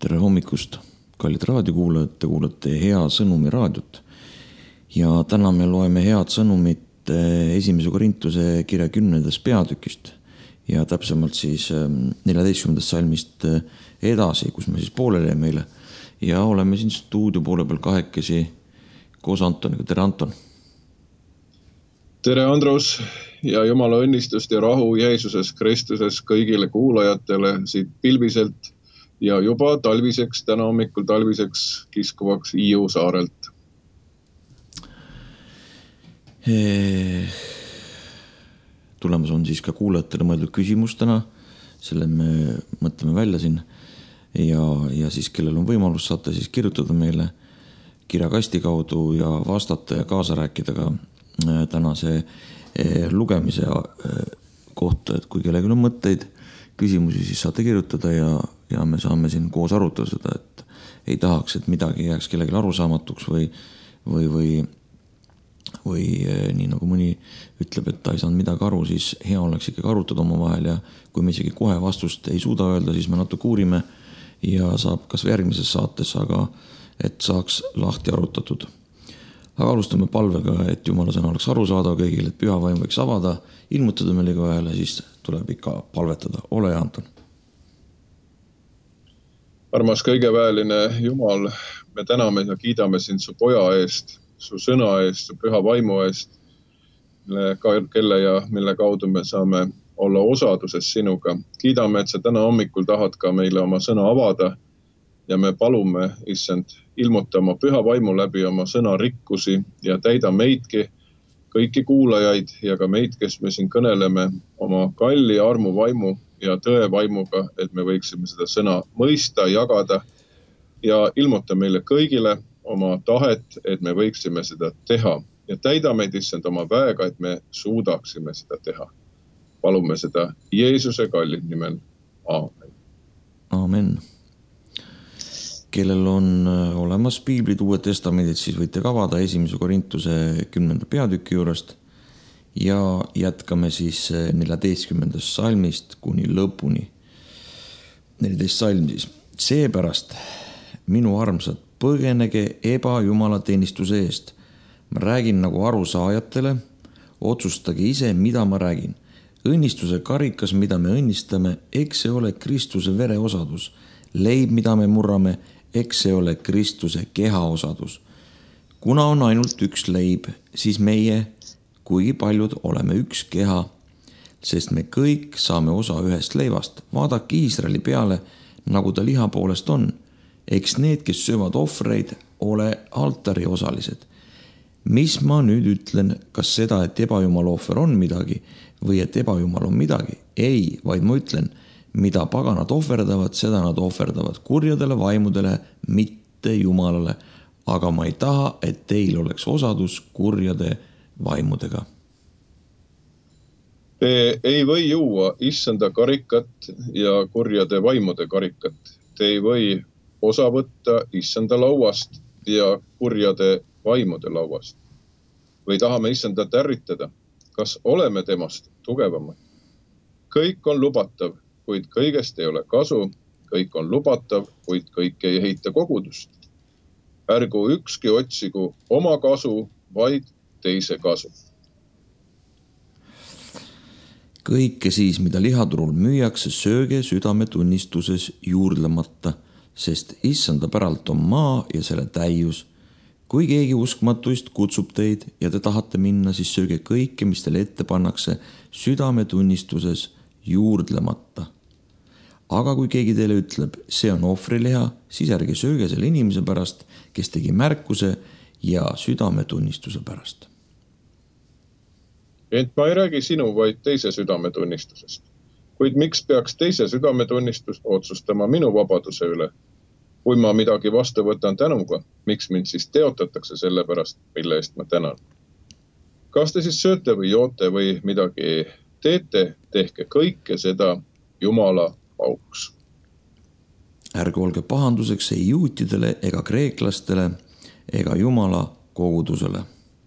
Tere hommikust, kallid raadiokuulajad, te kuulate Hea Sõnumi raadiot. Ja täna me loeme head sõnumit esimese Korintuse kirja 10. peatükist ja täpsemalt siis 14. salmist edasi, kus me siis pooleli meile. Ja oleme siin stuudio poole peal kahekesi koos Antoniga. Tere, Anton! Tere, Andrus, ja Jumala õnnistust ja rahu Jeesuses Kristuses kõigile kuulajatele siit pilviselt ja juba talviseks, täna hommikul talviseks kiskuvaks Hiiu saarelt. Tulemas on siis ka kuulajatele mõeldud küsimustena, selle me mõtleme välja siin ja siis kellel on võimalus, saate siis kirjutada meile kirjakasti kaudu ja vastata ja kaasa rääkida ka tänase lugemise kohta, et kui kellelgi on mõtteid, küsimusi, siis saate kirjutada ja me saame siin koos arutada seda, et ei tahaks, et midagi jääks kellelgi arusaamatuks või nii nagu mõni ütleb, et ta ei saanud midagi aru, siis hea oleks ikkagi arutada oma vahel ja kui me isegi kohe vastust ei suuda öelda, siis me natuke uurime ja saab kas järgmises saates, aga et saaks lahti arutatud. Aga alustame palvega, et Jumala sõna oleks arusaadav kõigile, et püha vaim võiks avada, ilmutada meile ka ühele, siis tuleb ikka palvetada. Ole, Anton! Armas kõigeväeline Jumal, me täname ja kiidame sind su poja eest, su sõna eest, su püha vaimu eest, kelle ja mille kaudu me saame olla osaduses sinuga. Kiidame, et sa täna hommikul tahad ka meile oma sõna avada ja me palume, issand, ilmuta oma püha vaimu läbi oma sõna rikkusi ja täida meidki, kõiki kuulajaid ja ka meid, kes me siin kõneleme oma kalli armu vaimu ja tõe vaimuga, et me võiksime seda sõna mõista, jagada ja ilmuta meile kõigile oma tahet, et me võiksime seda teha ja täida meid, issand, oma väega, et me suudaksime seda teha. Palume seda Jeesuse kallid nimel. Aamen. Aamen. Kellel on olemas piiblid, Uued testamendid, siis võite kavada esimese Korintuse 10. peatüki juurest ja jätkame siis 14. salmist kuni lõpuni. 14 salm siis. Seepärast, minu armsad, põgenege ebajumala teenistuse eest. Ma räägin nagu arusaajatele, otsustage ise, mida ma räägin. Õnnistuse karikas, mida me õnnistame, eks see ole Kristuse vere osadus. Leib, mida me murrame, eks see ole Kristuse keha osadus. Kuna on ainult üks leib, siis meie, kuigi paljud, oleme üks keha, sest me kõik saame osa ühest leivast. Vaadake Iisraeli peale, nagu ta liha poolest on. Eks need, kes söövad ohvreid, ole altari osalised. Mis ma nüüd ütlen, kas seda, et ebajumal ohver on midagi või et ebajumal on midagi? Ei, vaid ma ütlen, mida paganad ohverdavad, seda nad ohverdavad kurjadele vaimudele, mitte Jumalale. Aga ma ei taha, et teil oleks osadus kurjade vaimudega. Te ei või juua issanda karikat ja kurjade vaimude karikat. Te ei või osa võtta issanda lauast ja kurjade vaimude lauast. Või tahame issandat ärritada? Kas oleme temast tugevamad? Kõik on lubatav, kuid kõigest ei ole kasu. Kõik on lubatav, kuid kõik ei ehita kogudust. Ärgu ükski otsigu oma kasu, vaid teise kasu. Kõike siis, mida lihaturul müüakse, sööge südametunnistuses juurdlemata, sest issanda päralt on maa ja selle täius. Kui keegi uskmatuist kutsub teid ja te tahate minna, siis sööge kõike, mis teile ette pannakse südametunnistuses juurdlemata. Aga kui keegi teile ütleb, see on ohvriliha, siis ärge sööge selle inimese pärast, kes tegi märkuse ja südametunnistuse pärast. Ent ma ei räägi sinu, vaid teise südametunnistusest. Kuid miks peaks teise südametunnistust otsustama minu vabaduse üle? Kui ma midagi vastu võtan tänuga, miks mind siis teotatakse selle pärast, mille eest ma tänan? Kas te siis sööte või joote või midagi teete, tehke kõike seda Jumala auks. Ärge olge pahanduseks ei juutidele ega kreeklastele ega Jumala kogudusele.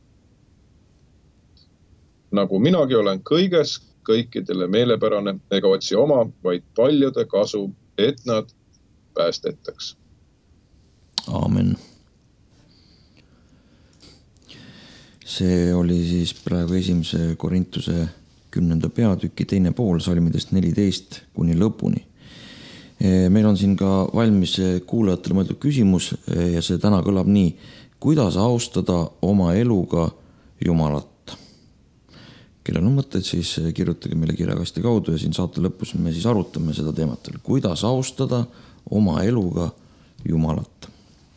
Nagu minagi olen kõiges kõikidele meelepärane ega otsi oma, vaid paljude kasu, et nad päästetaks. Aamen. See oli siis praegu 1. Korintuse 10. peatüki teine pool salmidest 14 kuni lõpuni. Meil on siin ka valmis kuulajatele mõeldud küsimus ja see täna kõlab nii. Kuidas austada oma eluga Jumalat? Kellel on mõtted, siis kirjutage meile kirjakasti kaudu ja siin saate lõpus me siis arutame seda teemat. Kuidas austada oma eluga Jumalat?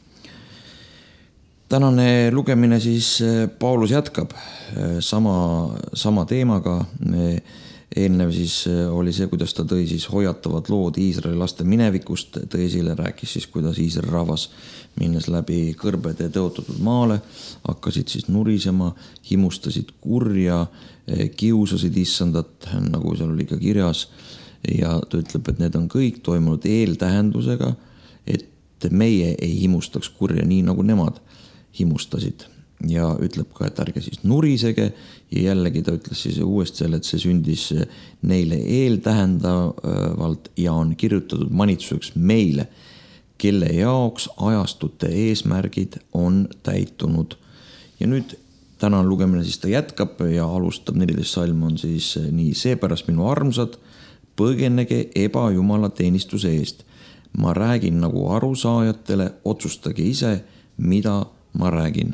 Tänane lugemine siis Paulus jätkab sama teemaga. Eelnev siis oli see, kuidas ta tõi siis hoiatavad lood Iisraeli laste minevikust, tõi esile, rääkis siis, kuidas Iisraeli rahvas minnes läbi kõrbede tõotatud maale, hakkasid siis nurisema, himustasid kurja, kiusasid issandat, nagu seal oli ka kirjas, ja ta ütleb, et need on kõik toimunud eeltähendusega, et meie ei himustaks kurja nii, nagu nemad himustasid. Ja ütleb ka, et ärge siis nurisege ja jällegi ta ütles siis uuesti selle, et see sündis neile eeltähendavalt ja on kirjutatud manitsuseks meile, kelle jaoks ajastute eesmärgid on täitunud. Ja nüüd tänane lugemine siis ta jätkab ja alustab 14 salm on siis nii. Seepärast minu armsad, põgenege ebajumala teenistuse eest. Ma räägin nagu arusaajatele, otsustage ise, mida ma räägin.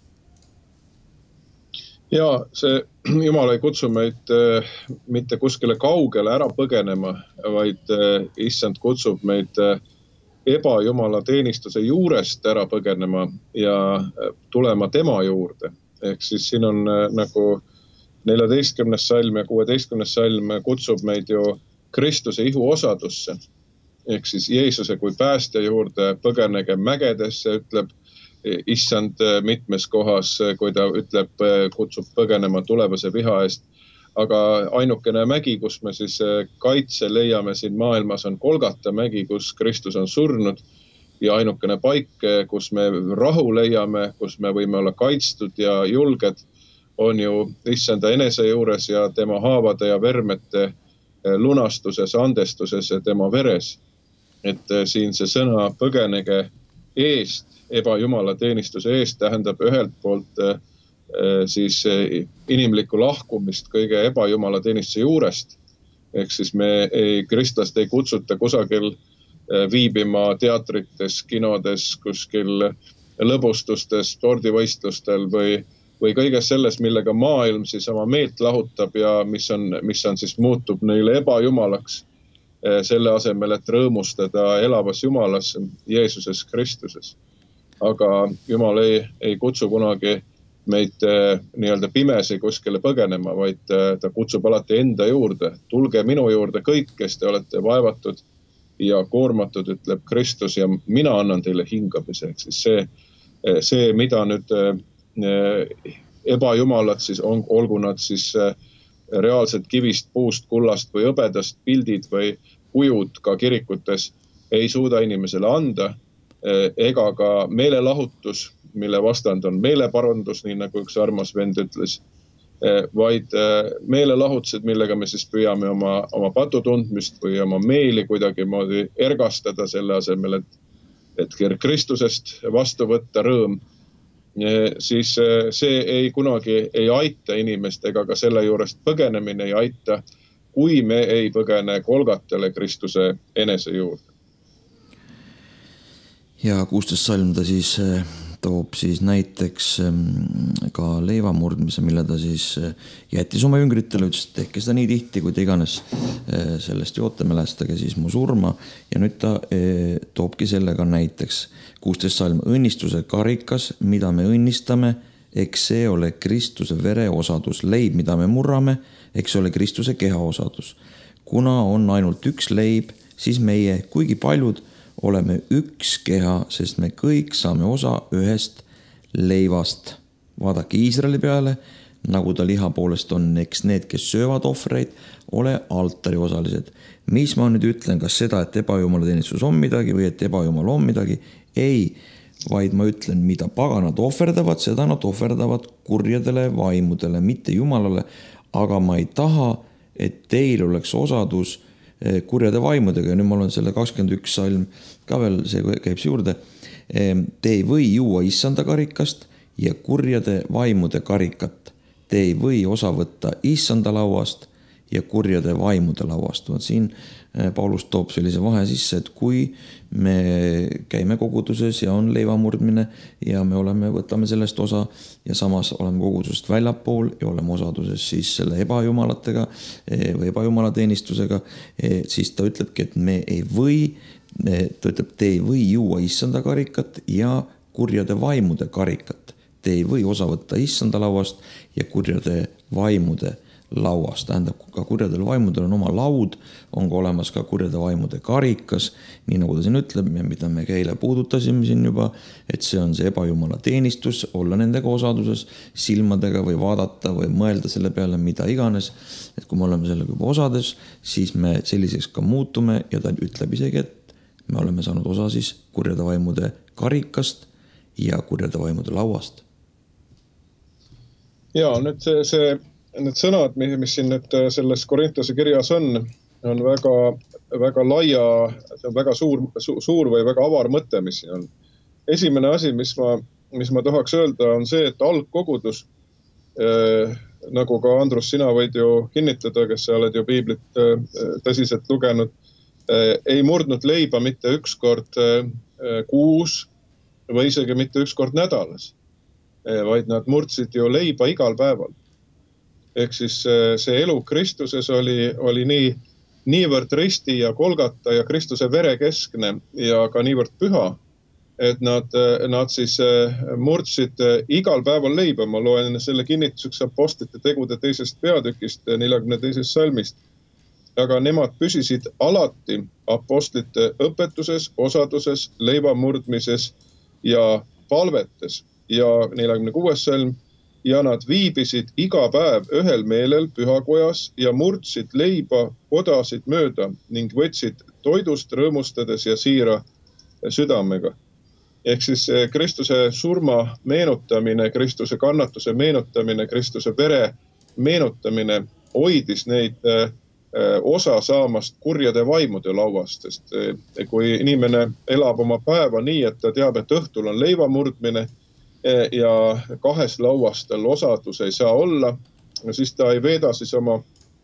Ja see Jumal ei kutsu meid mitte kuskile kaugele ära põgenema, vaid issand kutsub meid ebajumala teenistuse juurest ära põgenema ja tulema tema juurde. Ehk siis siin on nagu 14. salm ja 16. salm kutsub meid ju Kristuse ihu osadusse. Ehk siis Jeesuse kui päästja juurde põgenege mägedesse, ütleb issand mitmes kohas, kui ta ütleb, kutsub põgenema tulevase viha eest. Aga ainukene mägi, kus me siis kaitse leiame siin maailmas, on Golgata mägi, kus Kristus on surnud. Ja ainukene paik, kus me rahu leiame, kus me võime olla kaitstud ja julged, on ju issanda enese juures ja tema haavade ja vermete lunastuses, andestuses ja tema veres. Et siin see sõna põgenege eest, ebajumala teenistuse eest tähendab ühelt poolt siis inimlikku lahkumist kõige ebajumala teenistuse juurest. Ehk siis kristlast ei kutsuta kusagil viibima teatrites, kinodes, kuskil lõbustustes, spordivõistlustel või kõiges selles, millega maailm siis oma meelt lahutab ja mis on siis muutub neile ebajumalaks selle asemel, et rõõmustada elavas Jumalas, Jeesuses Kristuses. Aga Jumal ei kutsu kunagi meid nii-öelda pimesi kuskile põgenema, vaid ta kutsub alati enda juurde. Tulge minu juurde kõik, kes te olete vaevatud ja koormatud, ütleb Kristus, ja mina annan teile hingamise. Siis see, mida nüüd ebajumalad siis on, olgu nad siis reaalselt kivist, puust, kullast või hõbedast pildid või kujud ka kirikutes ei suuda inimesele anda, ega ka meelelahutus, mille vastand on meeleparandus, nii nagu üks armas vend ütles, vaid meelelahutused, millega me siis püüame oma patutundmist või oma meeli kuidagi moodi ergastada selle asemel, et Kristusest vastu võtta rõõm, siis see ei kunagi ei aita inimest ega ka selle juurest põgenemine ei aita, kui me ei põgene Golgatale Kristuse enese juurde. Ja 16 salm ta siis toob siis näiteks ka leivamurdmise, mille ta siis jättis oma jüngritele, ütles, et tehke seda nii tihti, kui te iganes sellest joote, mälestage siis mu surma. Ja nüüd ta toobki sellega näiteks 16 salm õnnistuse karikas, mida me õnnistame, eks see ole Kristuse vere osadus, leib, mida me murrame, eks ole Kristuse keha osadus. Kuna on ainult üks leib, siis meie, kuigi paljud, oleme üks keha, sest me kõik saame osa ühest leivast. Vaadake Iisraeli peale, nagu ta liha poolest on, eks need, kes söövad ohvreid, ole altari osalised. Mis ma nüüd ütlen, kas seda, et ebajumala teenistus on midagi või et ebajumal on midagi? Ei, vaid ma ütlen, mida paganad ohverdavad, seda nad ohverdavad kurjadele vaimudele, mitte Jumalale, aga ma ei taha, et teil oleks osadus kurjade vaimudega ja nüüd ma olen selle 21 salm ka veel, see käib juurde. Te ei või juua issanda karikast ja kurjade vaimude karikat. Te ei või osa võtta issanda lauast ja kurjade vaimude lauast. Siin Paulus toob sellise vahe sisse, et kui me käime koguduses ja on leivamurdmine ja me võtame sellest osa ja samas oleme kogudusest väljapool ja oleme osaduses siis selle ebajumalatega või ebajumalateenistusega, siis ta ütlebki, et me ei või, ta ütleb, te ei või juua issanda karikat ja kurjade vaimude karikat. Te ei või osa võtta issanda lauast ja kurjade vaimude lauast. Tähendab, ka kurjadel vaimudel on oma laud, on ka olemas ka kurjade vaimude karikas, nii nagu ta siin ütleb, mida me eile puudutasime siin juba, et see on see ebajumala teenistus, olla nendega osaduses, silmadega või vaadata või mõelda selle peale, mida iganes. Et kui me oleme sellega juba osades, siis me selliseks ka muutume ja ta ütleb isegi, et me oleme saanud osa siis kurjade vaimude karikast ja kurjade vaimude lauast. Ja nüüd need sõnad, mis siin nüüd selles Korintuse kirjas on väga, väga laia, see on väga suur või väga avar mõte, mis siin on. Esimene asi, mis ma tahaks öelda, on see, et algkogudus, nagu ka Andrus, sina võid ju kinnitada, kes sa oled ju piiblit tõsiselt lugenud, ei murdnud leiba mitte üks kord kuus või isegi mitte üks kord nädalas, vaid nad murdsid ju leiba igal päeval. Ehk siis see elu Kristuses oli niivõrd risti ja kolgata ja Kristuse verekeskne ja ka niivõrd püha, et nad siis murdsid igal päeval leiba. Ma loen selle kinnituseks Apostlite tegude 2. peatükist 42. salmist. Aga nemad püsisid alati apostlite õpetuses, osaduses, leiva murdmises ja palvetes. Ja 46. salm, ja nad viibisid iga päev ühel meelel pühakojas ja murdsid leiba kodasid mööda ning võtsid toidust rõõmustades ja siira südamega. Ehk siis Kristuse surma meenutamine, Kristuse kannatuse meenutamine, Kristuse vere meenutamine hoidis neid osa saamast kurjade vaimude lauast, sest kui inimene elab oma päeva nii, et ta teab, et õhtul on leiva murdmine ja kahes lauast tal osadus ei saa olla, siis ta ei veeda siis oma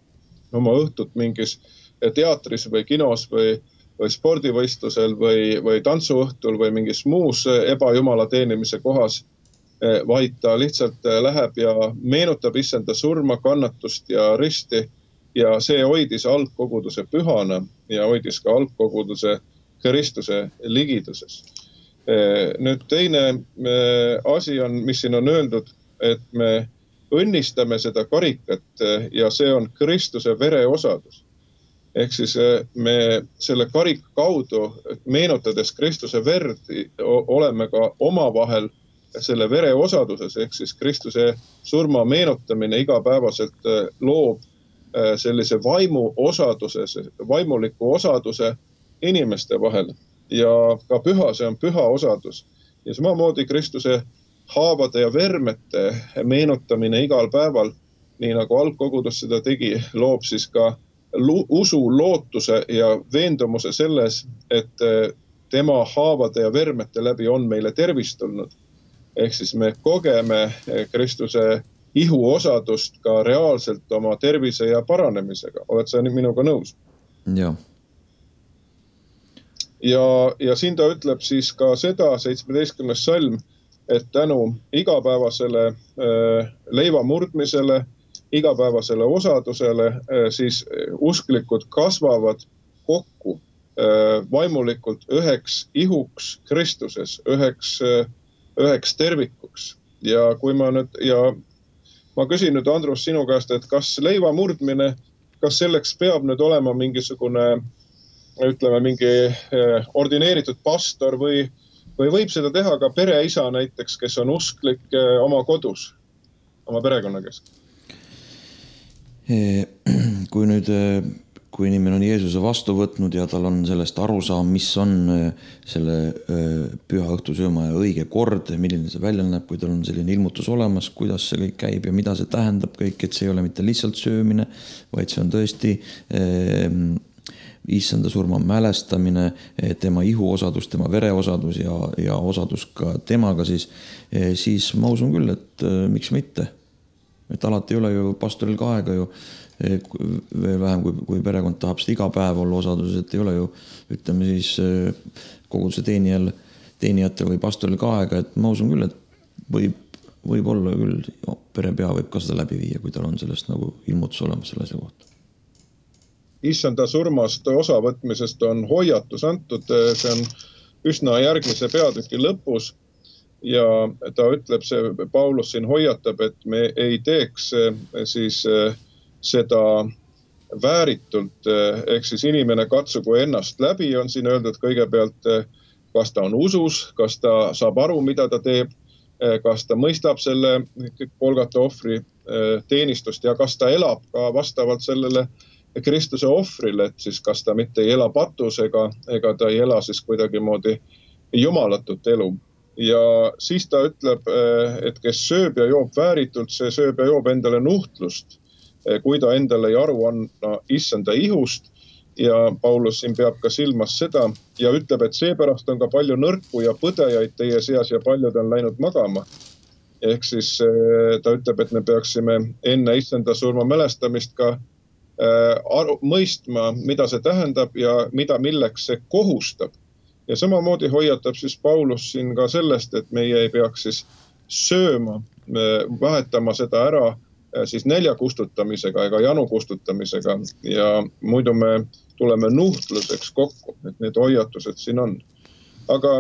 õhtut mingis teatris või kinos või spordivõistlusel või tantsuõhtul või mingis muus ebajumala teenimise kohas, vaid ta lihtsalt läheb ja meenutab issanda surma, kannatust ja risti ja see hoidis algkoguduse pühana ja hoidis ka algkoguduse Kristuse ligiduses. Nüüd teine asi on, mis siin on öeldud, et me õnnistame seda karikat ja see on Kristuse vereosadus. Ehk siis me selle karika kaudu, meenutades Kristuse verd, oleme ka omavahel selle vereosaduses, ehk siis Kristuse surma meenutamine igapäevaselt loob sellise vaimuliku osaduse inimeste vahel. Ja ka püha, see on püha osadus. Ja samamoodi Kristuse haavade ja vermete meenutamine igal päeval, nii nagu algkogudus seda tegi, loob siis ka usu, lootuse ja veendumuse selles, et tema haavade ja vermete läbi on meile tervist tulnud. Ehk siis me kogeme Kristuse ihu osadust ka reaalselt oma tervise ja paranemisega. Oled sa minuga nõus? Jah. Ja siin ta ütleb siis ka seda, 17. salm, et tänu igapäevasele leiva murdmisele, igapäevasele osadusele, siis usklikud kasvavad kokku vaimulikult üheks ihuks Kristuses, üheks tervikuks. Ja kui ma küsin nüüd, Andrus, sinu käest, et kas leiva murdmine, kas selleks peab nüüd olema mingisugune, ütleme, mingi ordineeritud pastor või võib seda teha ka pereisa näiteks, kes on usklik oma kodus, oma perekonna kesk? Kui inimene on Jeesuse vastu võtnud ja tal on sellest arusaam, mis on selle püha õhtusööma ja õige kord, milline see välja näeb, kui tal on selline ilmutus olemas, kuidas see kõik käib ja mida see tähendab kõik, et see ei ole mitte lihtsalt söömine, vaid see on tõesti issanda surma mälestamine, tema ihuosadus, tema vereosadus ja osadus ka temaga, siis ma usun küll, et miks mitte. Et alati ei ole ju pastoril ka aega ju veel vähem, kui perekond tahab seda iga päev olla osadus, et ei ole ju, ütleme siis koguduse teenijatel või pastoril ka aega, et ma usun küll, et võib olla küll, perepea võib ka seda läbi viia, kui tal on sellest nagu ilmutus olemas selle asja kohta. Issanda surmast osavõtmisest on hoiatus antud, see on üsna järgmise peatüki lõpus ja ta ütleb, see Paulus siin hoiatab, et me ei teeks siis seda vääritult, ehk siis inimene katsugu ennast läbi, on siin öeldud kõigepealt, kas ta on usus, kas ta saab aru, mida ta teeb, kas ta mõistab selle Golgata ohvri teenistust ja kas ta elab ka vastavalt sellele Kristuse ohvrile, et siis kas ta mitte ei ela patus ega ta ei ela siis kuidagimoodi jumalatut elu. Ja siis ta ütleb, et kes sööb ja joob vääritult, see sööb ja joob endale nuhtlust, kui ta endale ei aru anna issanda ihust. Ja Paulus siin peab ka silmas seda ja ütleb, et seepärast on ka palju nõrku ja põdejaid teie seas ja paljud on läinud magama. Ehk siis ta ütleb, et me peaksime enne issanda surma mälestamist ka mõistma, mida see tähendab ja milleks see kohustab. Ja samamoodi hoiatab siis Paulus siin ka sellest, et meie ei peaks siis sööma, vahetama seda ära siis nälja kustutamisega ega janu kustutamisega ja muidu me tuleme nuhtluseks kokku, et need hoiatused siin on. Aga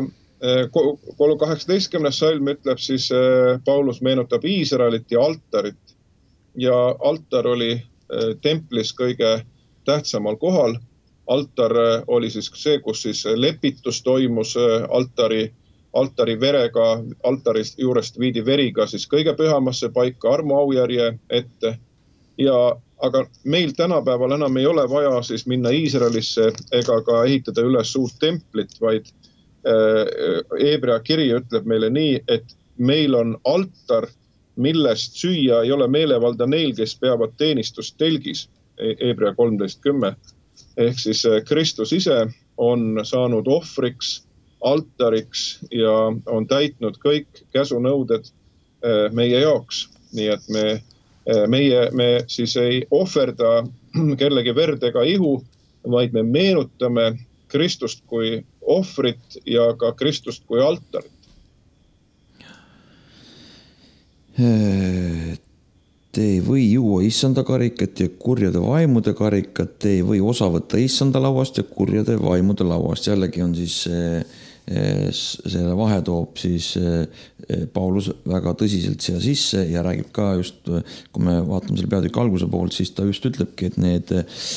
18. salm ütleb siis, Paulus meenutab Iisraelit ja altarit ja altar oli templis kõige tähtsamal kohal. Altar oli siis see, kus siis lepitus toimus altari verega, altarist juurest viidi veriga siis kõige pühamasse paika armuaujärje ette. Aga meil tänapäeval enam ei ole vaja siis minna Iisraelisse ega ka ehitada üles suurt templit, vaid Hebrea kiri ütleb meile nii, et meil on altar, millest süüa ei ole meelevalda neil, kes peavad teenistust telgis, Hebrea 13:10. Ehk siis Kristus ise on saanud ohvriks, altariks ja on täitnud kõik käsunõuded meie jaoks. Nii et me siis ei ohverda kellegi verd ega ihu, vaid me meenutame Kristust kui ohvrit ja ka Kristust kui altarit. Te ei või juua issanda karikat ja kurjade vaimude karikat, te ei või osa võtta issanda lauast ja kurjade vaimude lauast. Jällegi on siis selle vahe toob siis Paulus väga tõsiselt siia sisse ja räägib ka just, kui me vaatame selle peatüki alguse poolt, siis ta just ütlebki, et need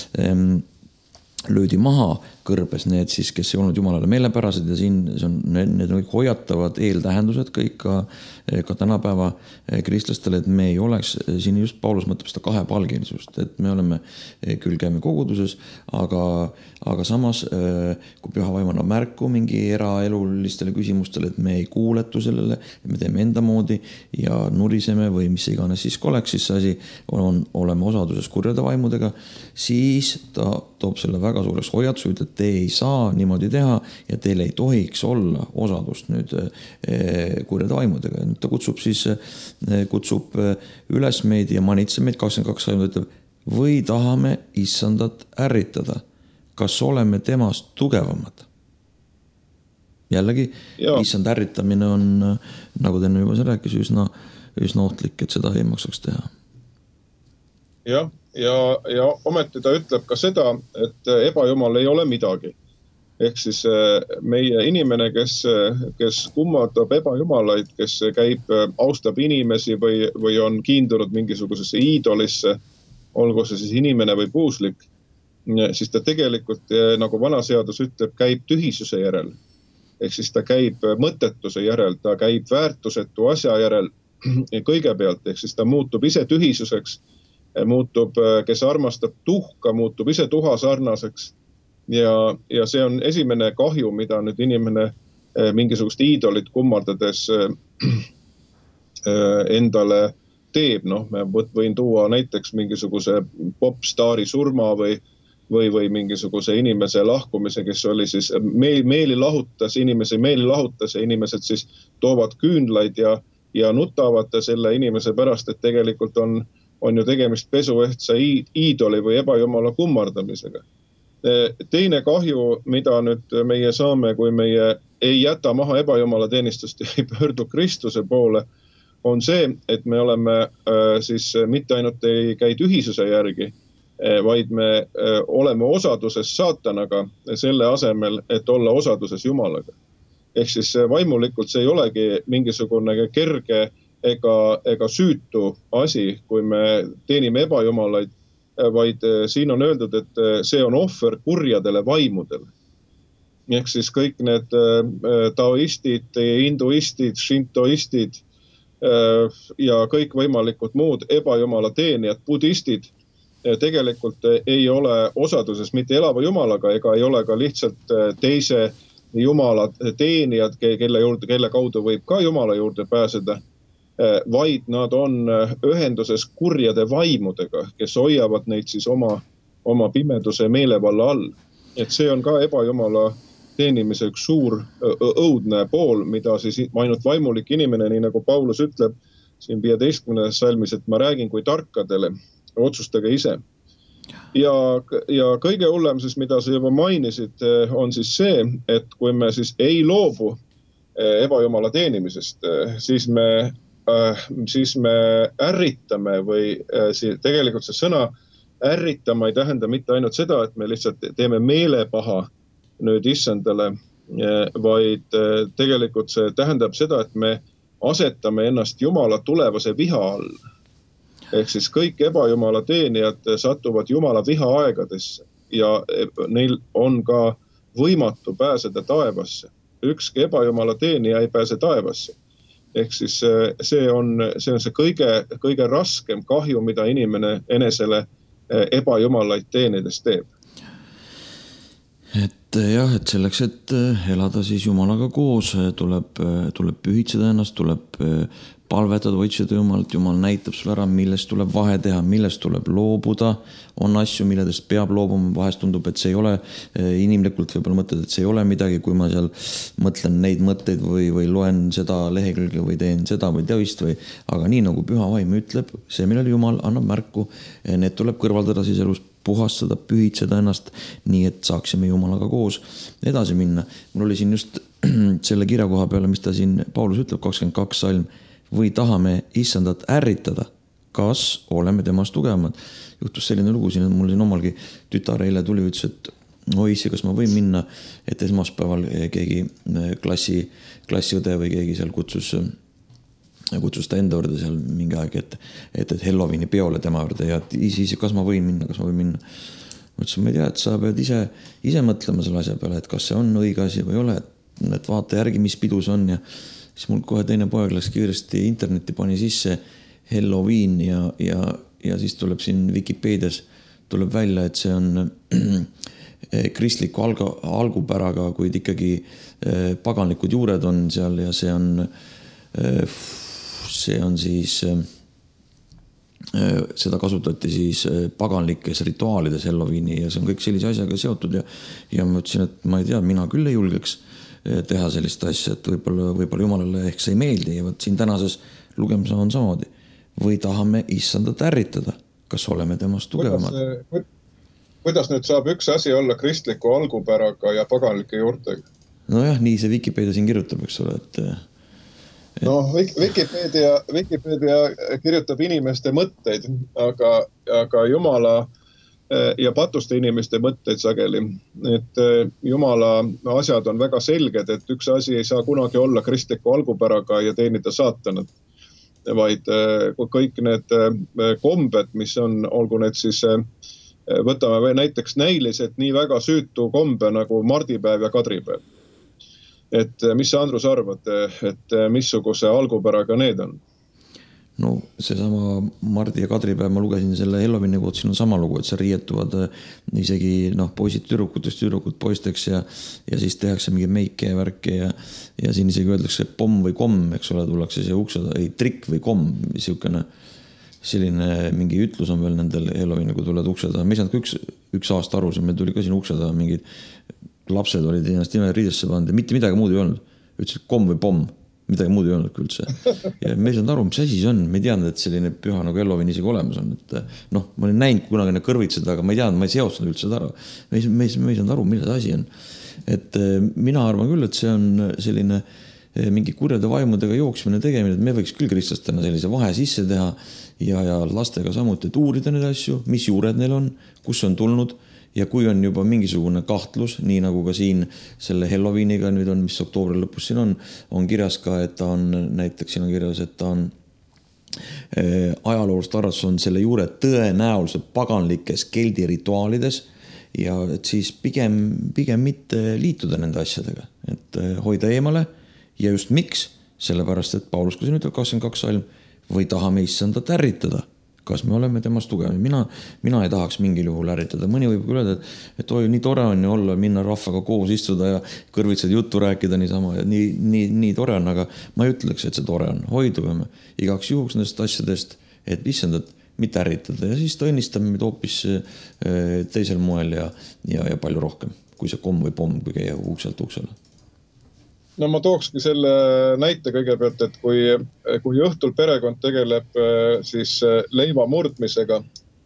löödi maha kõrbes need siis, kes ei olnud jumalale meelepärased ja siin need on kõik hoiatavad eeltähendused kõik ka tänapäeva kristlastele, et me ei oleks, siin just Paulus mõtleb seda kahepalgelisust, et me oleme, küll käime koguduses, aga samas, kui püha vaim annab märku mingi eraelulistele küsimustele, et me ei kuuletu sellele, me teeme enda moodi ja nuriseme või mis iganes siis oleks, siis see asi oleme osaduses kurjade vaimudega, siis ta toob selle väga suureks hoiatus, et te ei saa niimoodi teha ja teil ei tohiks olla osadust nüüd kurjade vaimudega. Ta kutsub üles meid ja manitseb meid 22 sajand, ütleb, või tahame issandat ärritada, kas oleme temast tugevamad? Jällegi, issand ärritamine on, nagu teine juba see rääkis, üsna ohtlik, et seda ei maksaks teha. Jah, ja ometi ta ütleb ka seda, et ebajumal ei ole midagi. Ehk siis meie inimene, kes kummatab ebajumalaid, kes käib, austab inimesi või on kiindunud mingisugusesse iidolisse, olgu see siis inimene või puuslik, siis ta tegelikult, nagu vanaseadus ütleb, käib tühisuse järel. Ehk siis ta käib mõttetuse järel, ta käib väärtusetu asja järel kõigepealt, ehk siis ta muutub ise tühisuseks, muutub, kes armastab tuhka, muutub ise tuha sarnaseks. Ja see on esimene kahju, mida nüüd inimene mingisugust iidolit kummardades endale teeb. Ma võin tuua näiteks mingisuguse popstaari surma või või mingisuguse inimese lahkumise, kes oli siis meeli lahutas ja inimesed siis toovad küünlaid ja nutavad selle inimese pärast, et tegelikult on ju tegemist pesuehtsa iidoli või ebajumala kummardamisega. Teine kahju, mida nüüd meie saame, kui meie ei jäta maha ebajumala teenistust ja ei pöördu Kristuse poole, on see, et me oleme siis mitte ainult ei käi ühisuse järgi, vaid me oleme osaduses saatanaga selle asemel, et olla osaduses Jumalaga. Ehk siis vaimulikult see ei olegi mingisugune kerge ega süütu asi, kui me teenime ebajumalaid, vaid siin on öeldud, et see on ohver kurjadele vaimudele. Ehk siis kõik need taoistid, hinduistid, shintoistid ja kõik võimalikud muud ebajumala teenijad, budistid, tegelikult ei ole osaduses mitte elava Jumalaga ega ei ole ka lihtsalt teise Jumala teenijad, kelle kaudu võib ka Jumala juurde pääseda, vaid nad on ühenduses kurjade vaimudega, kes hoiavad neid siis oma pimeduse meelevalla all. Et see on ka ebajumala teenimise üks suur õudne pool, mida siis ainult vaimulik inimene, nii nagu Paulus ütleb siin 15. salmis, et ma räägin kui tarkadele, otsustage ise. Ja kõige hullem siis, mida sa juba mainisid, on siis see, et kui me siis ei loobu ebajumala teenimisest, siis me ärritame või tegelikult see sõna ärritama ei tähenda mitte ainult seda, et me lihtsalt teeme meelepaha nüüd issandale, vaid tegelikult see tähendab seda, et me asetame ennast Jumala tulevase viha all. Ehk siis kõik ebajumala teenijad satuvad Jumala viha aegadesse ja neil on ka võimatu pääseda taevasse. Ükski ebajumala teenija ei pääse taevasse. Ehk siis see on see kõige raskem kahju, mida inimene enesele ebajumalaid teenides teeb. Et selleks, et elada siis Jumalaga koos, tuleb pühitseda ennast, tuleb palvetada, otsida Jumalat. Jumal näitab sulle ära, millest tuleb vahe teha, millest tuleb loobuda. On asju, milledest peab loobuma. Vahest tundub, et see ei ole inimlikult, võib-olla mõtled, et see ei ole midagi, kui ma seal mõtlen neid mõtteid või loen seda lehekülge või teen seda või teist aga nii nagu Püha Vaim ütleb, see, millele Jumal annab märku, need tuleb kõrvaldada siis elus, puhastada, pühitseda ennast, nii et saaksime Jumalaga koos edasi minna. Mul oli siin just selle kirja koha peale, mis ta siin Paulus ütleb, 22 salm, või tahame issandat ärritada, kas oleme temast tugevamad. Juhtus selline lugu siin, et mul siin omalgi tütar eile tuli, ütles, et issi, kas ma võin minna, et esmaspäeval keegi klassiõde või keegi seal kutsus ta enda juurde seal mingi aeg, et Halloweeni peole tema juurde ja isi, kas ma võin minna. Ma ütlesin, ma ei tea, et sa pead ise mõtlema selle asja peale, et kas see on õige asi või ei ole, et vaata järgi, mis pidu see on ja siis mul kohe teine poeg läks kiiresti internetti, pani sisse Halloween ja siis tuleb siin Wikipeedias tuleb välja, et see on kristliku algupäraga, kuid ikkagi paganlikud juured on seal ja see on siis, seda kasutati siis paganlikes rituaalides Halloweeni ja see on kõik sellise asjaga seotud ja ma ütlesin, et ma ei tea, mina küll ei julgeks teha sellist asja, et võib-olla Jumalale ehk see ei meeldi ja siin tänases lugemise on samamoodi. Või tahame issandat ärritada, kas oleme temast tugevamad? Kuidas nüüd saab üks asi olla kristliku algupäraga ja paganlike juurtega? Nojah, nii see Wikipedia siin kirjutab, eks ole, et... No, Wikipedia kirjutab inimeste mõtteid, aga Jumala ja patuste inimeste mõtteid sageli. Et Jumala asjad on väga selged, et üks asi ei saa kunagi olla kristliku algupäraga ja teenida saatanat, vaid kõik need kombed, mis on, olgu need siis, võtame või näiteks näilised nii väga süütu kombe nagu mardipäev ja kadripäev. Et mis sa, Andrus, arvad, et missuguse algupäraga need on? No seesama Mardi ja Kadripäev, ma lugesin selle Halloweeni kohta, siin on sama lugu, et seal riietuvad isegi poisid tüdrukud poisteks ja siis tehakse mingi meike ja värke ja siin isegi öeldakse pomm või komm, eks ole, tullakse siia ukseda, ei trikk või komm, selline mingi ütlus on veel nendel Halloweeni, kui tuled ukseda. Me ei saanud ka üks üks aasta arusin, meil tuli ka siin ukse taha mingid lapsed olid ennast niimoodi riidesse pannud ja mitte midagi muud ei olnud. Ütlesid komm või pomm, midagi muud ei olnud üldse. Ja me ei saanud aru, mis asi see on. Me ei teadnud, et selline püha nagu Halloween isegi olemas on. Et, noh, ma olin näinud kunagi need kõrvitsed, aga ma ei teadnud, ma ei seostanud üldse seda ära. Me ei saanud aru, mida see asi on. Et mina arvan küll, et see on selline mingi kurjade vaimudega jooksmine tegemine, et me võiks küll kristlastena sellise vahe sisse teha ja lastega samuti, et uurida neid asju, mis juured neil on, kus on tulnud ja kui on juba mingisugune kahtlus, nii nagu ka siin selle Halloweeniga nüüd on, mis oktoobri lõpus siin on kirjas ka, et ta on näiteks siin on kirjas, et ta on ajaloolist arvates on selle juure tõenäoliselt paganlikes keldi rituaalides ja et siis pigem mitte liituda nende asjadega, et hoida eemale ja just miks, sellepärast, et Paulus, kui siin ütleb 22 salm, või tahame issandat ärritada, kas me oleme temast tugevad. Mina ei tahaks mingil juhul ärritada. Mõni võib küll öelda, et oi, nii tore on ju olla, minna rahvaga koos istuda ja kõrvitsed juttu rääkida niisama. Ja nii tore on, aga ma ei ütleks, et see tore on. Hoiduvame igaks juhuks nendest asjadest, et issandat mitte ärritada ja siis ta õnnistame meid hoopis teisel moel ja palju rohkem, kui see komm või pomm, kui käia ukselt uksele. No ma tookski selle näite kõigepealt, et kui õhtul perekond tegeleb siis leiva murdmisega,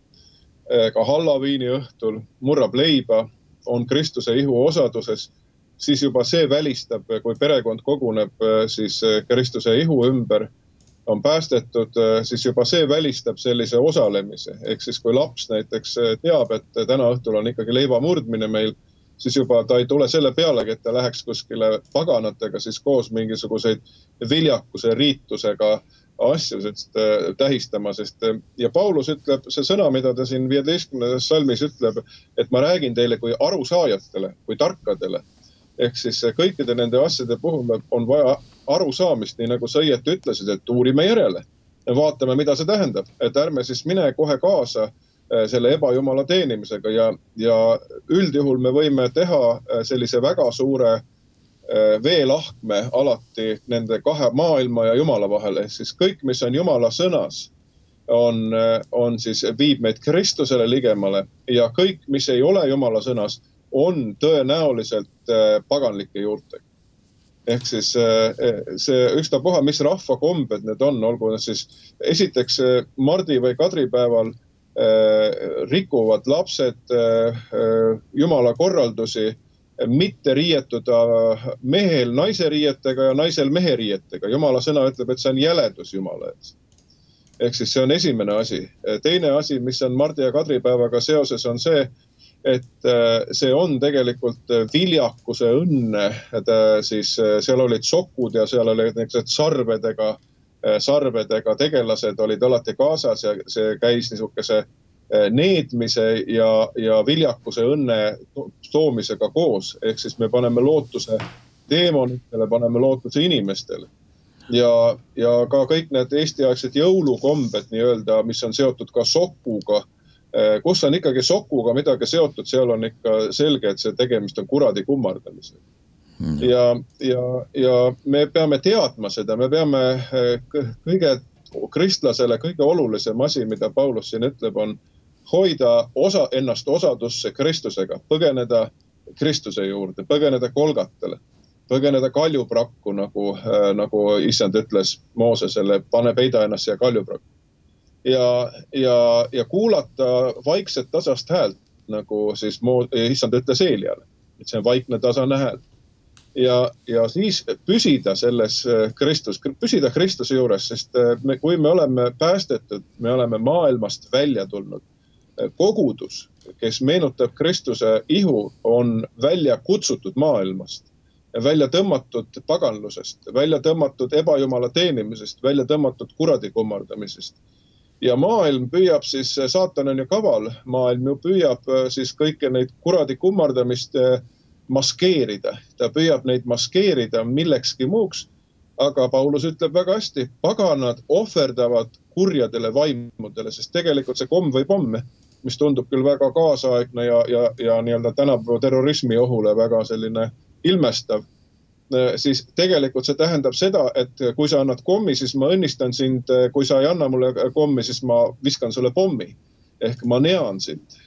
ka Halloweeni õhtul murrab leiba, on Kristuse ihu osaduses, siis juba see välistab, kui perekond koguneb siis Kristuse ihu ümber, on päästetud, siis juba see välistab sellise osalemise. Ehk siis kui laps näiteks teab, et täna õhtul on ikkagi leiva murdmine meil, siis juba ta ei tule selle pealegi, et ta läheks kuskile paganatega siis koos mingisuguseid viljakuse riitusega asju tähistama. Ja Paulus ütleb, see sõna, mida ta siin 15. salmis ütleb, et ma räägin teile kui arusaajatele, kui tarkadele. Ehk siis kõikide nende asjade puhul on vaja arusaamist, nii nagu sa õieti ütlesid, et uurime järele. Vaatame, mida see tähendab, et ärme siis mine kohe kaasa selle ebajumala teenimisega ja üldjuhul me võime teha sellise väga suure veelahkme alati nende kahe maailma ja Jumala vahel. Siis kõik, mis on Jumala sõnas, on siis viib meid Kristusele ligemale ja kõik, mis ei ole Jumala sõnas, on tõenäoliselt paganlike juurtega. Ehk siis see ükstapuha, mis rahva kombed need on, olgu siis esiteks Mardi või Kadripäeval rikuvad lapsed Jumala korraldusi, mitte riietuda mehel naise riietega ja naisel mehe riietega. Jumala sõna ütleb, et see on jäledus Jumala ees. Ehk siis see on esimene asi. Teine asi, mis on Mardi ja Kadripäevaga seoses, on see, et see on tegelikult viljakuse õnne. Siis seal olid sokud ja seal olid sarvedega tegelased olid alati kaasas ja see käis niisuguse needmise ja viljakuse õnne toomisega koos. Ehk siis me paneme lootuse deemonitele, paneme lootuse inimestele. Ja ka kõik need eestiaegsed jõulukombed, nii-öelda, mis on seotud ka sokuga, kus on ikkagi sokuga midagi seotud, seal on ikka selge, et see tegemist on kuradi kummardamisega. Ja me peame teadma seda, me peame kõige kristlasele kõige olulisem asi, mida Paulus siin ütleb, on hoida ennast osadusse Kristusega, põgeneda Kristuse juurde, põgeneda Kolgatele, põgeneda kaljuprakku, nagu issand ütles Moosesele, peida ennast siia kaljuprakku. Ja kuulata vaikset tasast häält, nagu siis issand ütles Eeliale, et see on vaikne tasane hääl. Ja siis püsida püsida Kristuse juures, sest kui me oleme päästetud, me oleme maailmast välja tulnud. Kogudus, kes meenutab Kristuse ihu, on välja kutsutud maailmast, välja tõmmatud paganlusest, välja tõmmatud ebajumala teenimisest, välja tõmmatud kuradi kummardamisest. Ja maailm püüab siis, saatan on ju kaval, maailm ju püüab siis kõike neid kuradi kummardamist maskeerida. Ta püüab neid maskeerida millekski muuks, aga Paulus ütleb väga hästi, paganad ohverdavad kurjadele vaimudele, sest tegelikult see komm või pomm, mis tundub küll väga kaasaegne ja nii-öelda tänapäeva terrorismi ohule väga selline ilmestav, siis tegelikult see tähendab seda, et kui sa annad kommi, siis ma õnnistan sind, kui sa ei anna mulle kommi, siis ma viskan sulle pommi. Ehk ma nean sind.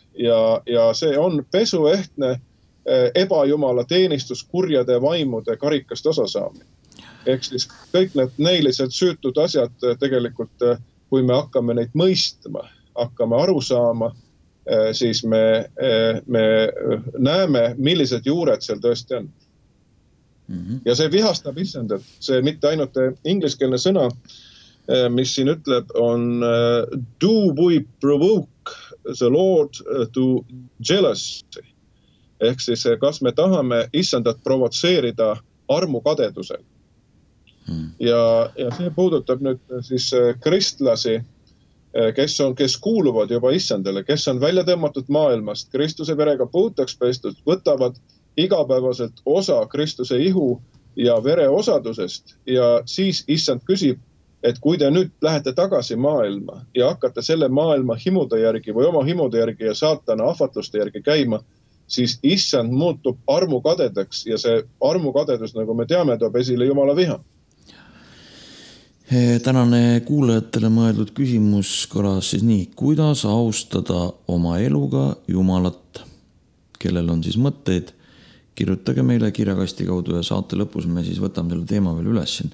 ja see on pesuehtne ebajumala teenistus kurjade vaimude karikast osa saamine. Ehk siis kõik need näiliselt süütud asjad tegelikult, kui me hakkame neid mõistma, hakkame aru saama, siis me näeme, millised juured seal tõesti on. Ja see vihastab issandat. See mitte ainult ingliskeelne sõna, mis siin ütleb, on do we provoke the Lord to jealousy. Ehk siis, kas me tahame issandat provotseerida armukadedusel. Ja see puudutab nüüd siis kristlasi, kes kuuluvad juba issandale, kes on välja tõmmatud maailmast, Kristuse verega puhtaks pestud, võtavad igapäevaselt osa Kristuse ihu ja vere osadusest ja siis issand küsib, et kui te nüüd lähete tagasi maailma ja hakkate selle maailma himude järgi või oma himude järgi ja saatana ahvatluste järgi käima, siis issand muutub armukadedaks ja see armukadedus, nagu me teame, toob esile Jumala viha. Tänane kuulajatele mõeldud küsimus kõlas siis nii, kuidas austada oma eluga Jumalat, kellel on siis mõtteid, kirjutage meile kirjakasti kaudu ja saate lõpus me siis võtame selle teema veel üles siin.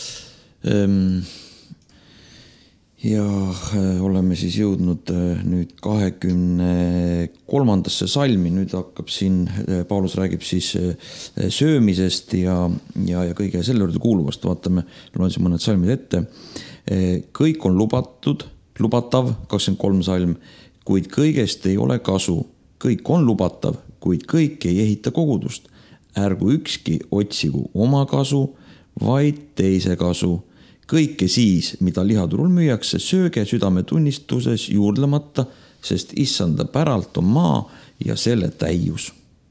Ja oleme siis jõudnud nüüd 23. salmi, nüüd hakkab siin, Paulus räägib siis söömisest ja kõige selle juurde kuuluvast, vaatame, loen siin mõned salmid ette. Kõik on lubatav, 23 salm, kuid kõigest ei ole kasu. Kõik on lubatav, kuid kõik ei ehita kogudust. Ärgu ükski otsigu oma kasu, vaid teise kasu. Kõike siis, mida lihaturul müüakse, sööge südame tunnistuses juurdlemata, sest issanda päralt on maa ja selle täius.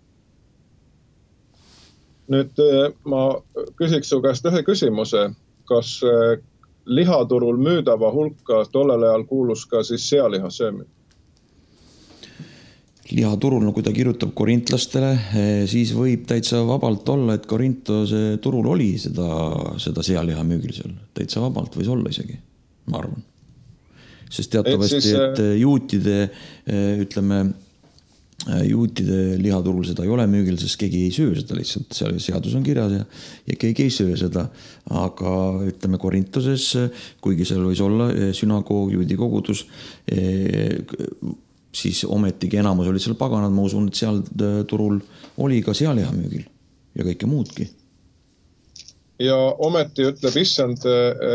Nüüd ma küsiks su käest ühe küsimuse, kas lihaturul müüdava hulka tollel ajal kuulus ka siis sealiha söömine? Lihaturul, no kui ta kirjutab korintlastele, siis võib täitsa vabalt olla, et Korintose turul oli seda sealiha müügil seal. Täitsa vabalt võis olla isegi, ma arvan. Sest teatavasti, et juutide lihaturul seda ei ole müügil, sest keegi ei söö seda lihtsalt. Seal seadus on kirjas ja keegi ei söö seda. Aga ütleme Korintoses, kuigi seal võis olla sünagoog, juudi kogudus, siis ometigi enamus olid seal paganad, ma usun, et seal turul oli ka sealiha müügil ja kõike muudki. Ja ometi ütleb issand,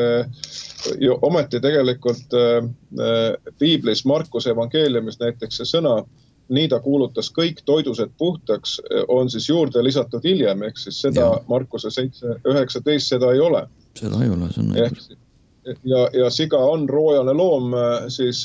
ometi tegelikult Piiblis Markuse evangeeliumis näiteks see sõna, nii ta kuulutas kõik toidused puhtaks, on siis juurde lisatud hiljem, ehk siis seda Markuse 7.19 seda ei ole. Seda ei ole, see on õigus. Ja siga on roojane loom siis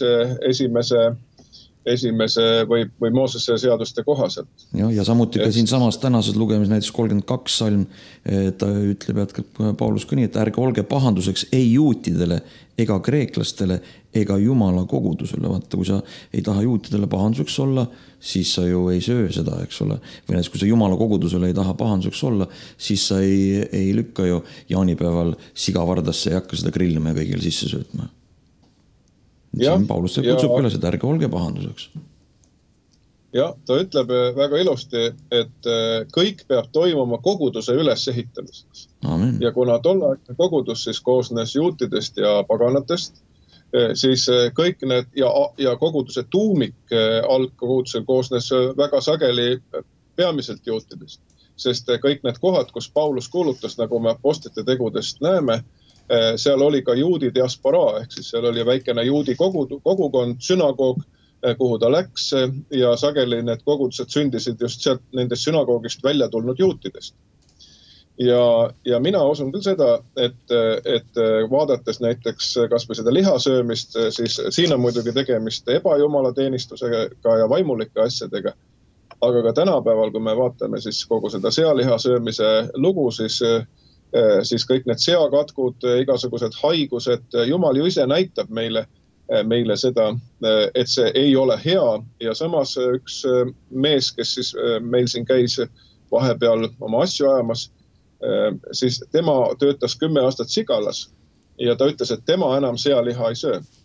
esimese või Moosese seaduste kohaselt. Ja samuti ka siin samas tänases lugemis, näiteks 32 salm, ta ütleb, et Paulus ka nii, et ärge olge pahanduseks ei juutidele ega kreeklastele ega Jumala kogudusele. Vaata, kui sa ei taha juutidele pahanduseks olla, siis sa ju ei söö seda, eks ole. Või näiteks, kui sa Jumala kogudusele ei taha pahanduseks olla, siis sa ei lükka ju jaanipäeval sigavardasse ja hakka seda grillima ja kõigil sisse söötma. Siin Paulus kutsub üles, et ärge olge pahanduseks. Ja, ta ütleb väga ilusti, et kõik peab toimuma koguduse ülesehitamiseks. Amen. Ja kuna tolleaegne kogudus siis koosnes juutidest ja paganatest, siis kõik need ja koguduse tuumik algkogudusel koosnes väga sageli peamiselt juutidest. Sest kõik need kohad, kus Paulus kuulutas, nagu me apostlite tegudest näeme, seal oli ka juudi diasporaa, ehk siis seal oli väikene juudi kogukond, sünagoog, kuhu ta läks ja sageli need kogudused sündisid just sealt nendest sünagoogist välja tulnud juutidest. Ja mina usun küll seda, et vaadates näiteks kas või seda lihasöömist, siis siin on muidugi tegemist ebajumala teenistusega ja vaimulike asjadega. Aga ka tänapäeval, kui me vaatame siis kogu seda sealiha söömise lugu, siis kõik need seakatkud, igasugused haigused, Jumal ju ise näitab meile seda, et see ei ole hea ja samas üks mees, kes siis meil siin käis vahepeal oma asju ajamas, siis tema töötas 10 aastat Sigalas ja ta ütles, et tema enam sealiha ei söö.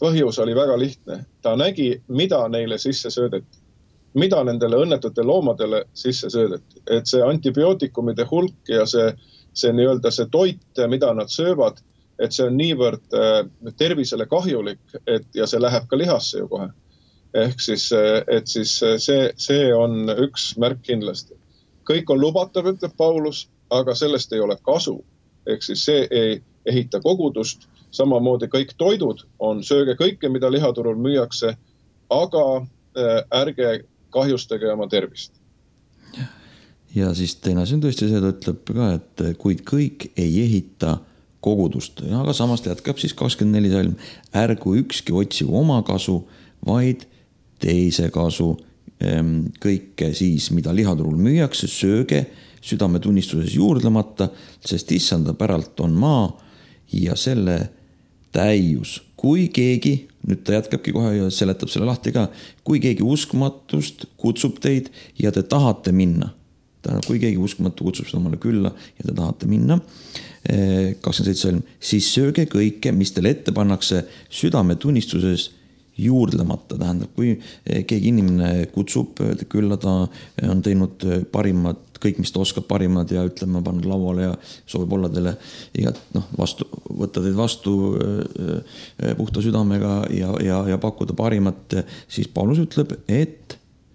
põhjus oli väga lihtne. Ta nägi, mida neile sisse söödeti. Mida nendele õnnetute loomadele sisse söödeti. Et see antibiootikumide hulk ja see nii-öelda see toit, mida nad söövad, et see on niivõrd tervisele kahjulik, ja see läheb ka lihasse ju kohe. Ehk siis, et siis see on üks märk kindlasti. Kõik on lubatav, ütleb Paulus, aga sellest ei ole kasu. Ehk siis see ei ehita kogudust. Samamoodi kõik toidud on sööge kõike, mida lihaturul müüakse, aga ärge kahjustage oma tervist. Ja siis teine asi on tõesti see, ta ütleb ka, et kuid kõik ei ehita kogudust. Aga samast jätkab siis 24 salm. Ärgu ükski otsigu oma kasu, vaid teise kasu. Kõike siis, mida lihaturul müüakse, sööge südametunnistuses juurdlemata, sest issanda päralt on maa ja selle täius. Kui keegi, nüüd ta jätkabki kohe ja seletab selle lahti ka, kui keegi uskmatust kutsub teid ja te tahate minna, kui keegi uskmatu kutsub seda omale külla ja te tahate minna, 27 salm, siis sööge kõike, mis teile ette pannakse südametunnistuses juurdlemata. Tähendab, kui keegi inimene kutsub külla, ta on teinud parimad, kõik, mis ta oskab parimad ja ütleme, pannud lauale ja soovib olla teile igat, võtta teid vastu puhta südamega ja pakkuda parimat, siis Paulus ütleb, et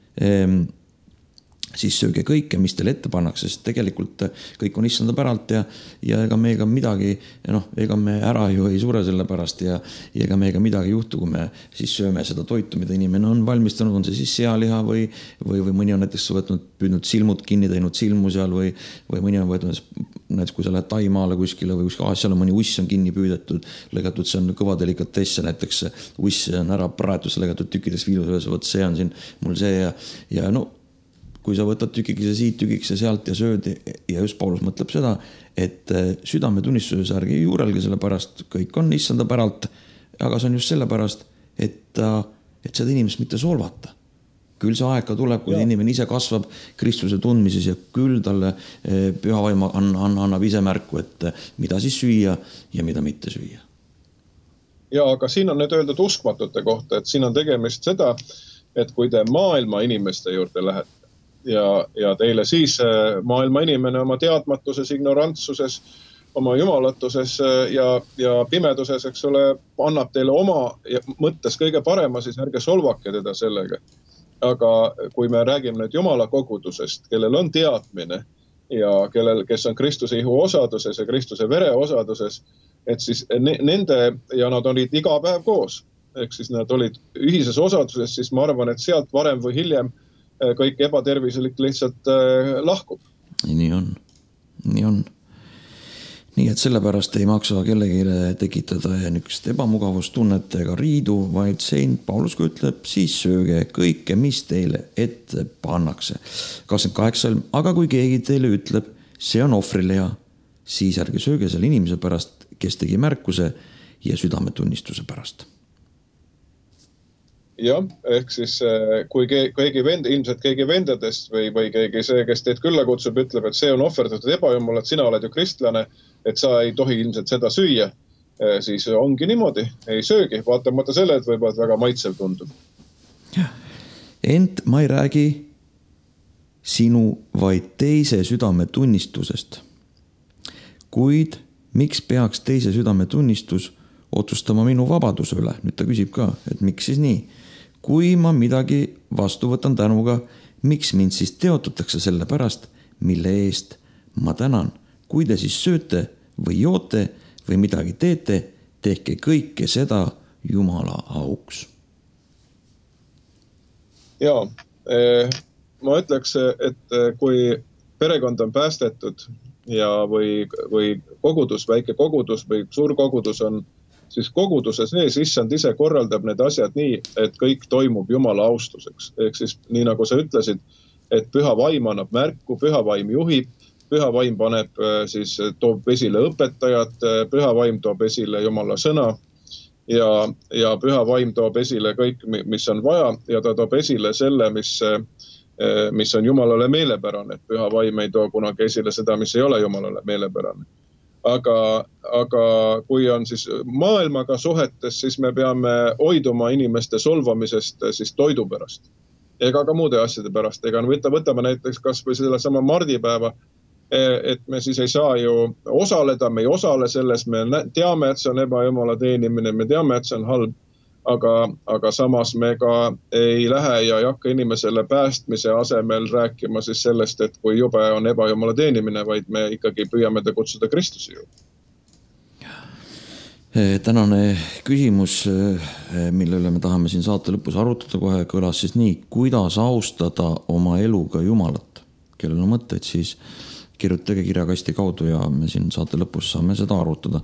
siis sööge kõike, mis teile ette pannakse, sest tegelikult kõik on issanda päralt ja ega meiega midagi, ega me ära ju ei sure selle pärast ja ega meiega midagi juhtu, kui me siis sööme seda toitu, mida inimene on valmistanud, on see siis sealiha või mõni on näiteks püüdnud silmud kinni, teinud silmu seal või mõni on võetud, näiteks kui sa lähed Taimaale kuskile või kuskil seal on mõni uss on kinni püüdetud, lõigatud, see on kõva delikatesse, näiteks uss on ära praetud, see lõigatud tükkides viilus, võt see on siin mul see ja kui sa võtad tükikese siit, tükikese sealt ja sööd ja just Paulus mõtleb seda, et südametunnistuses ärge juurelge selle pärast, kõik on issanda päralt, aga see on just selle pärast, et seda inimest mitte solvata. Küll see aeg ka tuleb, kui inimene ise kasvab Kristuse tundmises ja küll talle püha vaim annab ise märku, et mida siis süüa ja mida mitte süüa. Ja, aga siin on nüüd öeldud uskmatute kohta, et siin on tegemist seda, et kui te maailma inimeste juurde lähete, ja teile siis maailma inimene oma teadmatuses, ignorantsuses, oma jumalatuses ja pimeduses, eks ole, annab teile oma mõttes kõige parema, siis ärge solvake teda sellega. Aga kui me räägime nüüd jumala kogudusest, kellel on teadmine ja kes on Kristuse ihu osaduses ja Kristuse vere osaduses, et siis nende, ja nad olid iga päev koos, ehk siis nad olid ühises osaduses, siis ma arvan, et sealt varem või hiljem kõik ebaterviselik lihtsalt lahkub. Nii on. Nii et sellepärast ei maksa kellegi tekitada niisugust ebamugavustunnet ega riidu, vaid Saint Paulus ütleb, siis sööge kõike, mis teile ette pannakse. 28, aga kui keegi teile ütleb, see on ohvrileha, siis ärge sööge selle inimese pärast, kes tegi märkuse ja südametunnistuse pärast. Jah, ehk siis kui ilmselt keegi vendadest või keegi see, kes teid külla kutsub, ütleb, et see on ohverdatud ebajumal, et sina oled ju kristlane, et sa ei tohi ilmselt seda süüa, siis ongi niimoodi, ei söögi, vaatamata selle, et võib-olla väga maitsev tundub. Ent ma ei räägi sinu vaid teise südametunnistusest. Kuid miks peaks teise südametunnistus otsustama minu vabaduse üle? Nüüd ta küsib ka, et miks siis nii? Kui ma midagi vastu võtan tänuga, miks mind siis teotatakse selle pärast, mille eest ma tänan? Kui te siis sööte või joote või midagi teete, tehke kõike seda Jumala auks. Jaa, ma ütleks, et kui perekond on päästetud või kogudus, väike kogudus või suur kogudus on, siis koguduse sees issand ise korraldab need asjad nii, et kõik toimub Jumala austuseks. Ehk siis nii nagu sa ütlesid, et püha vaim annab märku, püha vaim juhib, püha vaim toob esile õpetajad, püha vaim toob esile Jumala sõna ja püha vaim toob esile kõik, mis on vaja ja ta toob esile selle, mis on Jumalale meelepärane. Püha vaim ei too kunagi esile seda, mis ei ole Jumalale meelepärane. aga kui on siis maailmaga suhetes, siis me peame hoiduma inimeste solvamisest siis toidu pärast. Ega ka muude asjade pärast. Ega võtame näiteks kas või selle sama mardipäeva, et me siis ei saa ju osaleda, me ei osale selles, me teame, et see on ebajumala teenimine, me teame, et see on halb, aga samas me ka ei lähe ja ei hakka inimesele päästmise asemel rääkima siis sellest, et kui jube on ebajumala teenimine, vaid me ikkagi püüame ta kutsuda Kristuse juurde. Tänane küsimus, mille üle me tahame siin saate lõpus arutada kohe, kõlas siis nii, kuidas austada oma eluga Jumalat. Kellel on mõtteid, siis kirjutage kirjakasti kaudu ja me siin saate lõpus saame seda arutada.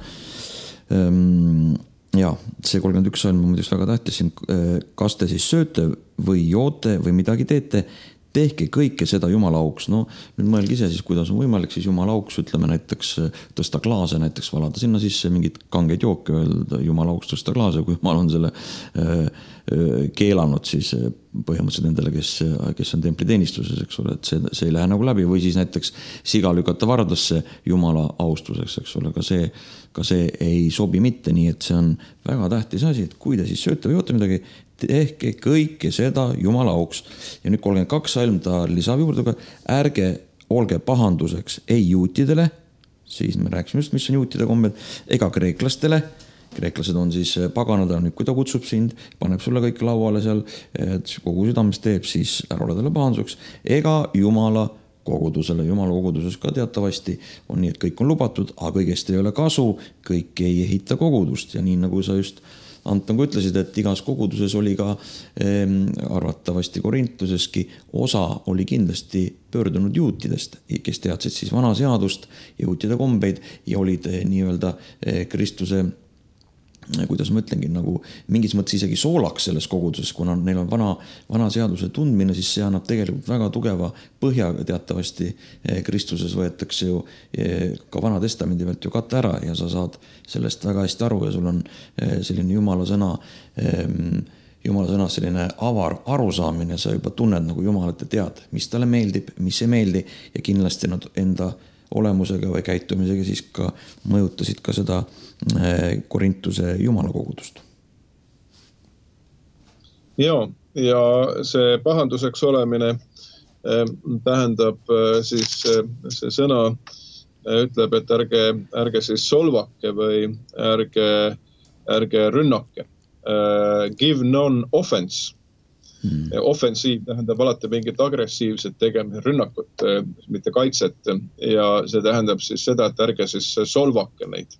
Ja see 31 on muidugi väga tähtis siin, kas te siis sööte või joote või midagi teete, tehke kõike seda Jumala auks. No nüüd mõelge ise siis, kuidas on võimalik siis Jumala auks, ütleme näiteks tõsta klaase, näiteks valada sinna sisse mingid kangeid jooke, öelda Jumala auks tõsta klaase, kui Jumal on selle keelanud siis põhimõtteliselt nendele, kes on templi teenistuses, eks ole, et see ei lähe nagu läbi, või siis näiteks siga lükata vardasse Jumala austuseks, eks ole, ka see ei sobi mitte, nii et see on väga tähtis asi, et kui te siis sööte või joote midagi, tehke kõike seda Jumala auks. Ja nüüd 32 salm ta lisab juurde, ärge olge pahanduseks ei juutidele, siis me rääksime just, mis on juutide kombed, ega kreeklastele. Kreeklased on siis paganad, nüüd kui ta kutsub sind, paneb sulle kõik lauale seal, kogu südamest teeb, siis ära ole talle pahanduseks, ega Jumala kogudusele. Jumala koguduses ka teatavasti on nii, et kõik on lubatud, aga kõigest ei ole kasu, kõik ei ehita kogudust ja nii nagu sa just Anton, kui ütlesid, et igas koguduses oli ka arvatavasti Korintuseski osa oli kindlasti pöördunud juutidest, kes teadsid siis vana seadust, juutide kombeid ja olid nii-öelda Kristuse, kuidas ma ütlengi, nagu mingis mõttes isegi soolaks selles koguduses, kuna neil on vana seaduse tundmine, siis see annab tegelikult väga tugeva põhja, teatavasti Kristuses võetakse ju ka vana testamendi pealt ju katte ära ja sa saad sellest väga hästi aru ja sul on selline Jumala sõnas selline avar arusaamine, sa juba tunned nagu Jumalat ja tead, mis talle meeldib, mis ei meeldi ja kindlasti nad enda olemusega või käitumisega siis ka mõjutasid ka seda Korintuse Jumala kogudust. Ja see pahanduseks olemine tähendab siis see sõna ütleb, et ärge siis solvake või ärge rünnake. Give non-offense. Offensiiv tähendab alati mingit agressiivset tegemist, rünnakut, mitte kaitset ja see tähendab siis seda, et ärge siis solvake neid.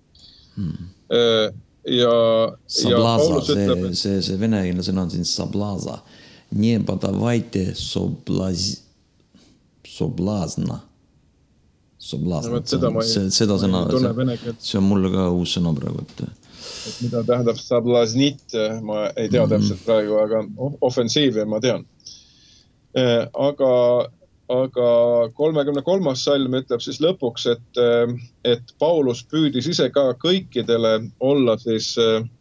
Sablaza, see venekeelne sõna on siin sablaza. Не подавайте soblazna. Seda sõna, see on mulle ka uus sõna praegu, et mida tähendab sablaznit, ma ei tea täpselt praegu, aga offensiivi ma tean. Aga 33. salm ütleb siis lõpuks, et Paulus püüdis ise ka kõikidele olla siis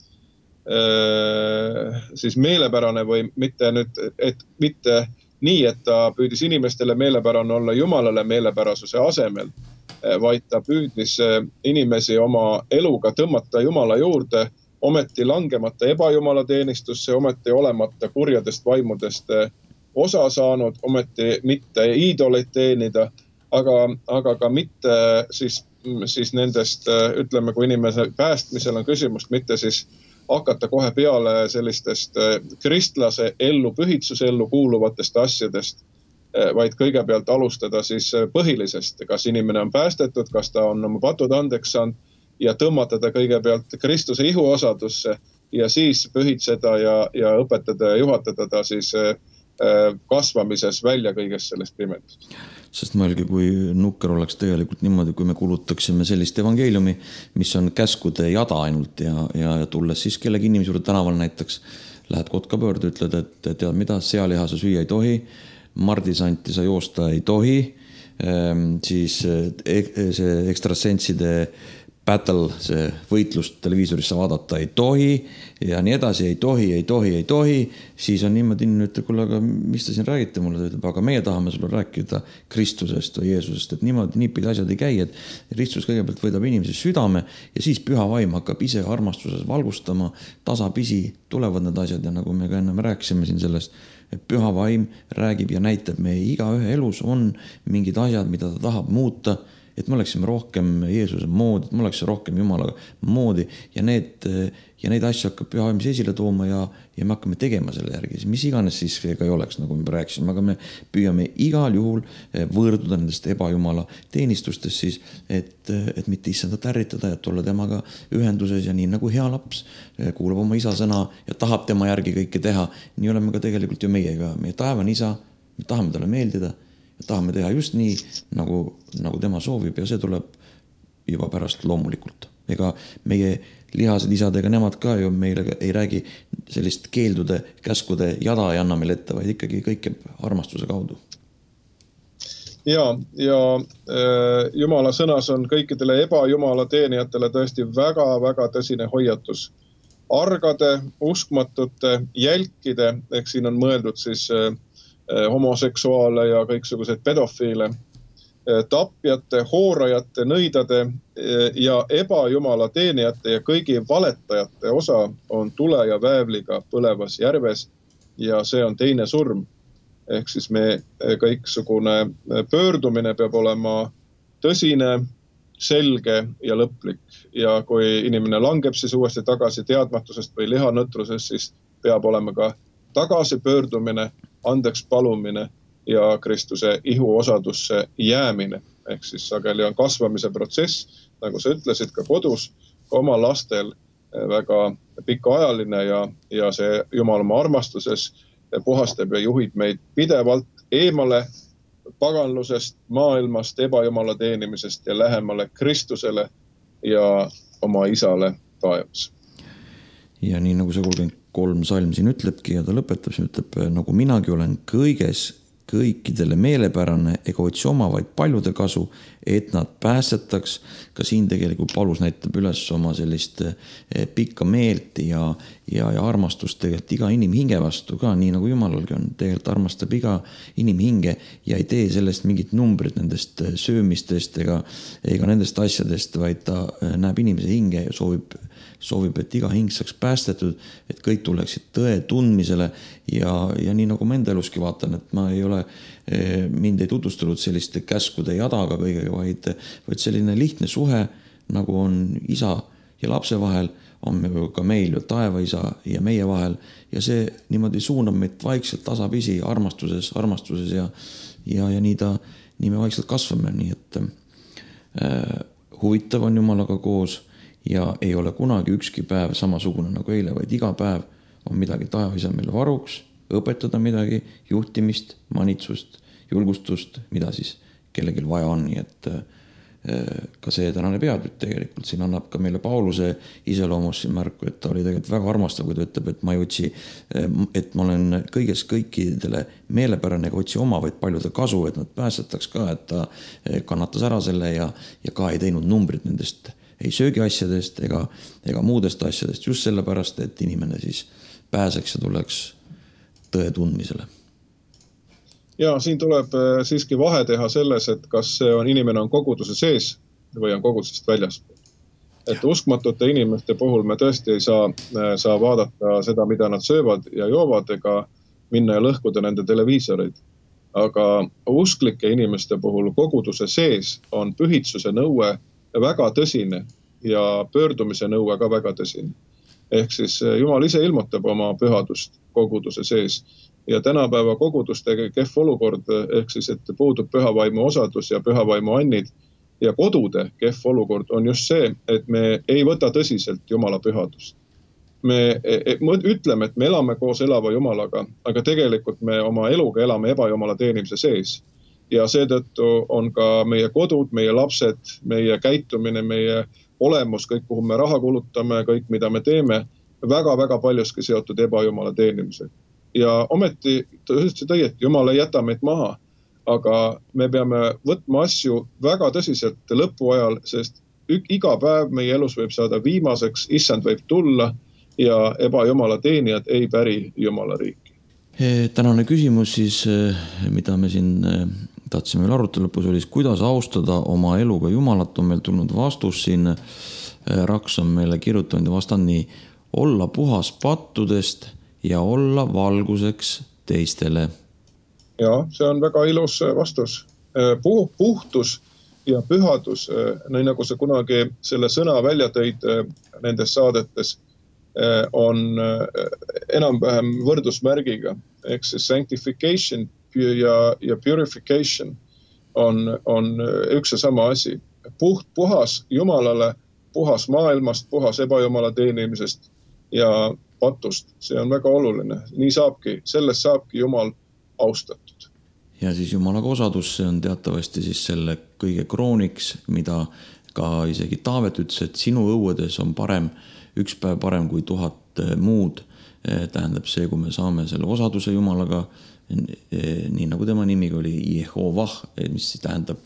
meelepärane või mitte nüüd, et mitte nii, et ta püüdis inimestele meelepärane olla Jumalale meelepärasuse asemel, vaid ta püüdis inimesi oma eluga tõmmata Jumala juurde, ometi langemata ebajumala teenistusse, ometi olemata kurjadest vaimudest osa saanud, ometi mitte iidoleid teenida, aga ka mitte siis nendest, ütleme, kui inimese päästmisel on küsimust, mitte siis hakata kohe peale sellistest kristlase ellu, pühitsuse ellu kuuluvatest asjadest, vaid kõigepealt alustada siis põhilisest, kas inimene on päästetud, kas ta on oma patud andeks saanud ja tõmmata ta kõigepealt Kristuse ihuosadusse ja siis pühitseda ja õpetada ja juhatada ta siis kasvamises välja kõigest sellest pimedust. Sest mõelge, kui nukker oleks tegelikult niimoodi, kui me kulutaksime sellist evangeeliumi, mis on käskude jada ainult ja tulles siis kellegi inimese juurde tänaval näiteks, lähed kotkapöörde, ütled, et tead mida, sealiha sa süüa ei tohi, mardisanti sa joosta ei tohi, siis see ekstrasentside battle, see võitlust televiisorisse vaadata ei tohi ja nii edasi, ei tohi, siis on niimoodi inimene ütleb, kuule, aga mis te siin räägite mulle, ta ütleb, aga meie tahame sulle rääkida Kristusest või Jeesusest, et niipidi asjad ei käi, et Kristus kõigepealt võidab inimese südame ja siis püha vaim hakkab ise armastuses valgustama, tasapisi tulevad need asjad ja nagu me ka enne rääkisime siin sellest, et püha vaim räägib ja näitab meie igaühe elus on mingid asjad, mida ta tahab muuta, et me oleksime rohkem Jeesuse moodi, et me oleksime rohkem Jumala moodi ja neid asju hakkab püha vaim esile tooma ja me hakkame tegema selle järgi. Mis iganes siis ka ei oleks, nagu me rääkisime, aga me püüame igal juhul võõrduda nendest ebajumala teenistustest siis, et mitte issandat ärritada ja olla temaga ühenduses ja nii nagu hea laps kuulab oma isa sõna ja tahab tema järgi kõike teha. Nii oleme ka tegelikult ju meiega. Meie taevane isa, me tahame talle meeldida ja tahame teha just nii, nagu tema soovib ja see tuleb juba pärast loomulikult. Ega meie lihased isad, ega nemad ka ju meile ei räägi sellist keeldude, käskude jada ei anna meile ette, vaid ikkagi kõik armastuse kaudu. Ja Jumala sõnas on kõikidele ebajumala teenijatele tõesti väga-väga tõsine hoiatus. Argade, uskmatute, jälkide, ehk siin on mõeldud siis homoseksuaale ja kõiksugused pedofiile, tapjate, hoorajate, nõidade ja ebajumala teenijate ja kõigi valetajate osa on tule ja väävliga põlevas järves ja see on teine surm. Ehk siis me kõiksugune pöördumine peab olema tõsine, selge ja lõplik. Ja kui inimene langeb siis uuesti tagasi teadmatusest või lihanõtrusest, siis peab olema ka tagasi pöördumine, andeks palumine ja Kristuse ihuosadusse jäämine. Ehk siis sageli on kasvamise protsess, nagu sa ütlesid, ka kodus, ka oma lastel väga pikaajaline ja see Jumal oma armastuses puhastab ja juhib meid pidevalt eemale paganlusest, maailmast, ebajumala teenimisest ja lähemale Kristusele ja oma isale taevas. Ja nii nagu see 33 salm siin ütlebki ja ta lõpetab, siin ütleb, nagu minagi olen kõikidele meelepärane ega otsi oma, vaid paljude kasu, et nad päästetaks. Ka siin tegelikult Paulus näitab üles oma sellist pikka meelt ja armastust tegelikult iga inimhinge vastu ka, nii nagu Jumalalgi on. Tegelikult armastab iga inimhinge ja ei tee sellest mingit numbrit nendest söömistest ega nendest asjadest, vaid ta näeb inimese hinge ja soovib, et iga hing saaks päästetud, et kõik tuleksid tõe tundmisele ja nii nagu ma enda eluski vaatan, et ma ei ole, mind ei tutvustanud selliste käskude jadaga kõigega, vaid selline lihtne suhe, nagu on isa ja lapse vahel, on ka meil ju taevaisa ja meie vahel ja see niimoodi suunab meid vaikselt tasapisi armastuses ja nii me vaikselt kasvame, nii et huvitav on Jumalaga koos ja ei ole kunagi ükski päev samasugune nagu eile, vaid iga päev on midagi taevaisa meile varuks, õpetada midagi, juhtimist, manitsust, julgustust, mida siis kellelgi vaja on, nii et ka see tänane peatükk tegelikult siin annab ka meile Pauluse iseloomus siin märku, et ta oli tegelikult väga armastav, kui ta ütleb, et ma ei otsi, et ma olen kõikidele meelepärane ega otsi oma, vaid paljude kasu, et nad pääsetaks ka, et ta kannatas ära selle ja ka ei teinud numbrit nendest ei söögiasjadest ega muudest asjadest, just sellepärast, et inimene siis pääseks ja tuleks tõe tundmisele. Ja siin tuleb siiski vahe teha selles, et kas inimene on koguduse sees või on kogudusest väljaspool. Et uskmatute inimeste puhul me tõesti ei saa vaadata seda, mida nad söövad ja joovad ega minna ja lõhkuda nende televiisoreid. Aga usklike inimeste puhul koguduse sees on pühitsuse nõue väga tõsine ja pöördumise nõue ka väga tõsine. Ehk siis Jumal ise ilmutab oma pühadust koguduse sees ja tänapäeva koguduste kehv olukord, ehk siis, et puudub pühavaimu osadus ja pühavaimu annid ja kodude kehv olukord on just see, et me ei võta tõsiselt Jumala pühadust. Me ütleme, et me elame koos elava Jumalaga, aga tegelikult me oma eluga elame ebajumala teenimise sees. Ja seetõttu on ka meie kodud, meie lapsed, meie käitumine, meie olemus, kõik kuhu me raha kulutame, kõik mida me teeme, väga-väga paljuski seotud ebajumala teenimisega. Ja ometi tõesti õieti, Jumal ei jäta meid maha, aga me peame võtma asju väga tõsiselt lõpu ajal, sest iga päev meie elus võib saada viimaseks, issand võib tulla ja ebajumala teenijad ei päri jumala riiki. Tänane küsimus siis, mida me siin tahtsime veel arutada lõpus, oli, kuidas austada oma eluga jumalat, on meil tulnud vastus siin. Raks on meile kirjutanud ja vastanud nii: olla puhas pattudest ja olla valguseks teistele. Ja, see on väga ilus vastus. Puhtus ja pühadus, nii nagu sa kunagi selle sõna välja tõid nendes saadetes, on enam-vähem võrdusmärgiga. Ehk siis sanctification ja purification on üks ja sama asi. Puhas Jumalale, puhas maailmast, puhas ebajumala teenimisest ja patust. See on väga oluline. Nii saabki, sellest saabki Jumal austatud. Ja siis Jumalaga osadus, see on teatavasti siis selle kõige krooniks, mida ka isegi Taavet ütles, et sinu õuedes on parem, üks päev parem kui 1000 muud. Tähendab see, kui me saame selle osaduse Jumalaga, nii nagu tema nimiga oli Jehovah, mis tähendab,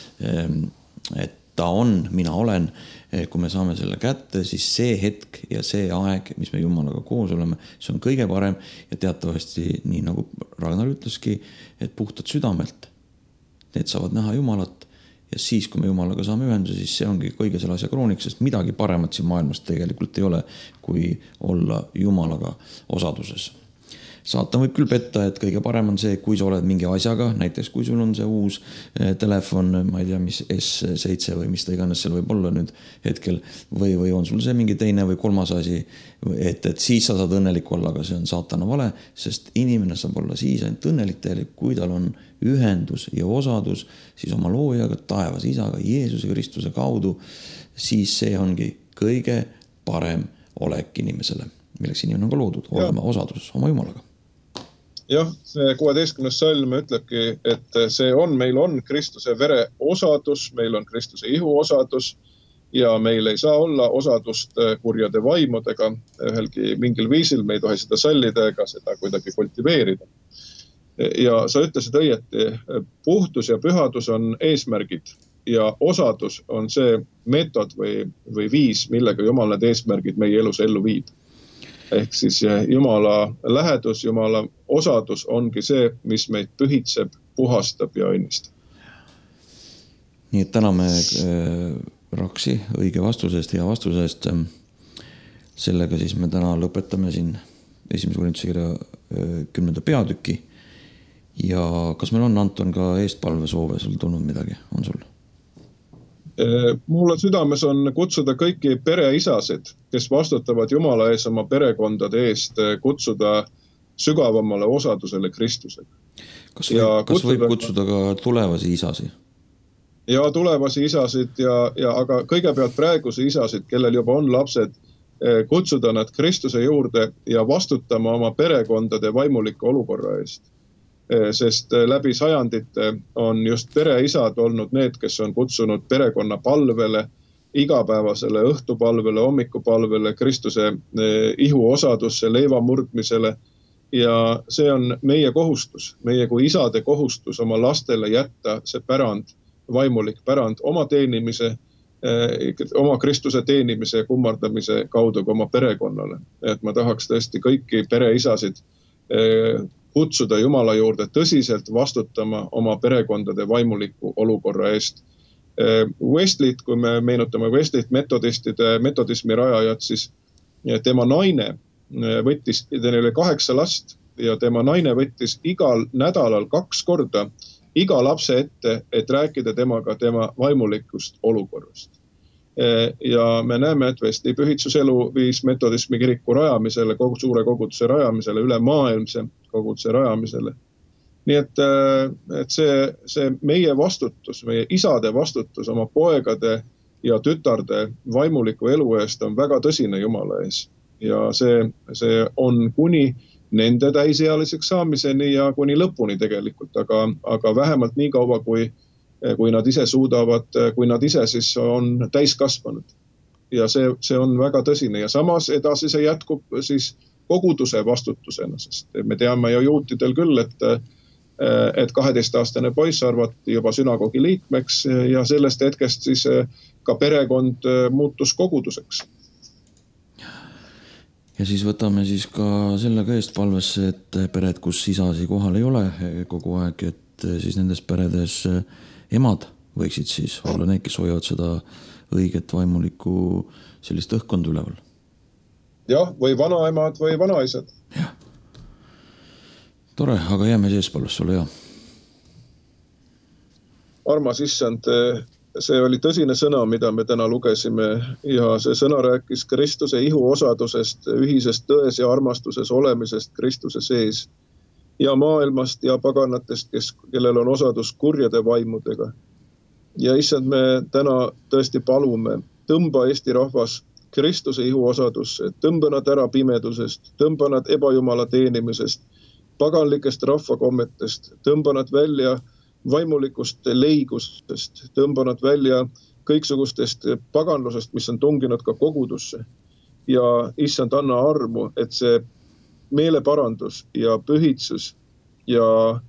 et ta on, mina olen. Kui me saame selle kätte, siis see hetk ja see aeg, mis me Jumalaga koos oleme, see on kõige parem ja teatavasti, nii nagu Ragnar ütleski, et puhtad südamelt. Need saavad näha Jumalat ja siis, kui me Jumalaga saame ühenduse, siis see ongi kõige selle asja krooniks, sest midagi paremat siin maailmas tegelikult ei ole, kui olla Jumalaga osaduses. Saatan võib küll petta, et kõige parem on see, kui sa oled mingi asjaga, näiteks kui sul on see uus telefon, ma ei tea, mis S7 või mis ta iganes seal võib olla nüüd hetkel, või on sul see mingi teine või kolmas asi, et siis sa saad õnnelik olla, aga see on saatana vale, sest inimene saab olla siis ainult õnnelik teelik, kui tal on ühendus ja osadus siis oma loojaga, taevas isaga, Jeesuse Kristuse kaudu, siis see ongi kõige parem olek inimesele, milleks inimene on ka loodud, olema osaduses oma Jumalaga. Jah, see 16. salm ütlebki, et meil on Kristuse vere osadus, meil on Kristuse ihu osadus ja meil ei saa olla osadust kurjade vaimudega ühelgi mingil viisil, me ei tohi seda sallida ega seda kuidagi kultiveerida. Ja sa ütlesid õieti, puhtus ja pühadus on eesmärgid ja osadus on see meetod või viis, millega Jumal need eesmärgid meie elus ellu viib. Ehk siis Jumala lähedus, Jumala osadus ongi see, mis meid pühitseb, puhastab ja õnnistab. Nii et täname Raksi õige vastusest, hea vastusest. Sellega siis me täna lõpetame siin esimese Korintuse kirja 10. peatüki. Ja kas meil on, Anton, ka eestpalve soove sul tulnud midagi? On sul? Mulle südames on kutsuda kõiki pereisasid, kes vastutavad Jumala ees oma perekondade eest, kutsuda sügavamale osadusele Kristusega. Kas võib kutsuda ka tulevasi isasi? Ja tulevasi isasid, aga kõigepealt praeguse isasid, kellel juba on lapsed, kutsuda nad Kristuse juurde ja vastutama oma perekondade vaimuliku olukorra eest. Sest läbi sajandite on just pereisad olnud need, kes on kutsunud perekonna palvele, igapäevasele õhtupalvele, hommikupalvele, Kristuse ihu osadusse, leiva murdmisele. Ja see on meie kohustus, meie kui isade kohustus oma lastele jätta see pärand, vaimulik pärand oma teenimise, oma Kristuse teenimise ja kummardamise kaudu ka oma perekonnale. Et ma tahaks tõesti kõiki pereisasid kutsuda Jumala juurde tõsiselt vastutama oma perekondade vaimuliku olukorra eest. Wesleyt, kui me meenutame Wesleyt, metodismi rajajat, siis tema naine võttis, teil oli 8 last ja tema naine võttis igal nädalal 2 korda iga lapse ette, et rääkida temaga tema vaimulikust olukorrast. Ja me näeme, et Wesley pühitsuselu viis metodismi kiriku rajamisele, suure koguduse rajamisele, üle maailmse koguduse rajamisele. Nii et see meie vastutus, meie isade vastutus oma poegade ja tütarde vaimuliku elu eest on väga tõsine Jumala ees. Ja see on kuni nende täisealiseks saamiseni ja kuni lõpuni tegelikult, aga vähemalt nii kaua, kui nad ise suudavad, kui nad ise siis on täiskasvanud. Ja see on väga tõsine ja samas edasi see jätkub siis koguduse vastutusena, sest me teame ja juutidel küll, et 12-aastane poiss arvati juba sünagogi liikmeks ja sellest hetkest siis ka perekond muutus koguduseks. Ja siis võtame siis ka sellega eest palvesse, et pered, kus isasi kohal ei ole kogu aeg, et siis nendes peredes emad võiksid siis olla need, kes hoiavad seda õiget vaimulikku sellist õhkkonda üleval. Jah, või vanaemad või vanaisad. Jah. Tore, aga jääme sees palves sulle, jah. Armas issand, see oli tõsine sõna, mida me täna lugesime ja see sõna rääkis Kristuse ihu osadusest, ühisest tões ja armastuses olemisest Kristuse sees ja maailmast ja paganatest, kellel on osadus kurjade vaimudega. Ja issand, me täna tõesti palume, tõmba Eesti rahvas Kristuse ihu osadusse, tõmba nad ära pimedusest, tõmba nad ebajumala teenimisest, paganlikest rahvakommetest, tõmba nad välja vaimulikust leigustest, tõmba nad välja kõiksugustest paganlusest, mis on tunginud ka kogudusse. Ja issand, anna armu, et see meeleparandus ja pühitsus ja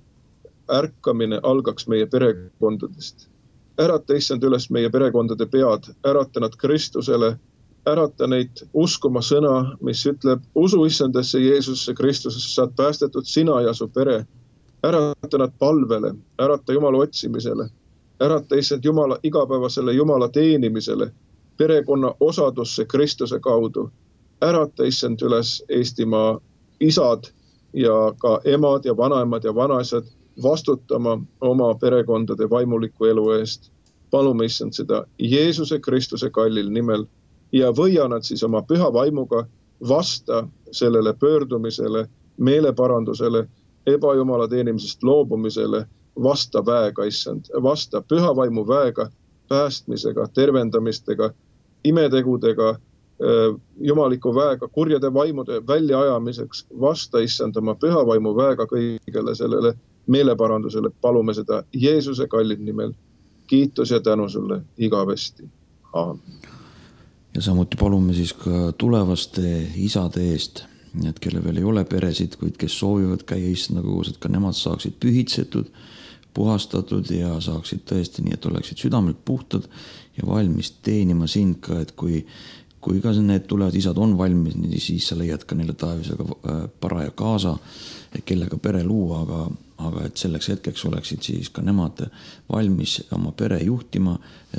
ärkamine algaks meie perekondadest. Ärata issand üles meie perekondade pead, ärata nad Kristusele, ärata neid uskuma sõna, mis ütleb, usu issandasse Jeesusse Kristusesse, saad päästetud sina ja su pere. Ärata nad palvele, ärata Jumala otsimisele, ärata issand Jumala igapäevasele Jumala teenimisele, perekonna osadusse Kristuse kaudu. Ärata issand üles Eestimaa isad ja ka emad ja vanaemad ja vanaisad vastutama oma perekondade vaimuliku elu eest. Palume issand seda Jeesuse Kristuse kallil nimel ja võia nad siis oma püha vaimuga vasta sellele pöördumisele, meeleparandusele, ebajumala teenimisest loobumisele, vasta väega, issand, vasta püha vaimu väega, päästmisega, tervendamistega, imetegudega, jumaliku väega, kurjade vaimude väljaajamiseks, vasta issand oma püha vaimu väega kõigele sellele meeleparandusele. Palume seda Jeesuse kallid nimel. Kiitus ja tänu sulle igavesti. Aamen. Ja samuti palume siis ka tulevaste isade eest, et kelle veel ei ole peresid, kuid kes soovivad käia issanda kogus, et ka nemad saaksid pühitsetud, puhastatud ja saaksid tõesti nii, et oleksid südamelt puhtad ja valmis teenima sind ka, et kui ka need tulevad isad on valmis, siis sa leiad ka neile taevasega paraja kaasa, kellega pere luua, aga et selleks hetkeks oleksid siis ka nemad valmis oma pere juhtima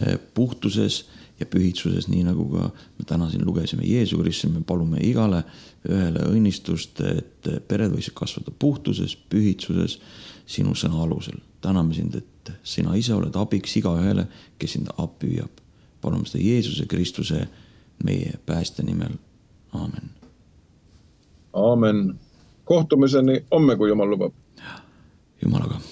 puhtuses ja pühitsuses, nii nagu ka me täna siin lugesime Jeesu Kristuse, me palume igale ühele õnnistust, et pered võisid kasvada puhtuses, pühitsuses sinu sõna alusel. Täname sind, et sina ise oled abiks iga ühele, kes sind appi hüüab. Palume seda Jeesuse Kristuse meie pääste nimel. Aamen. Aamen. Kohtumiseni homme, kui Jumal lubab. Jumalaga.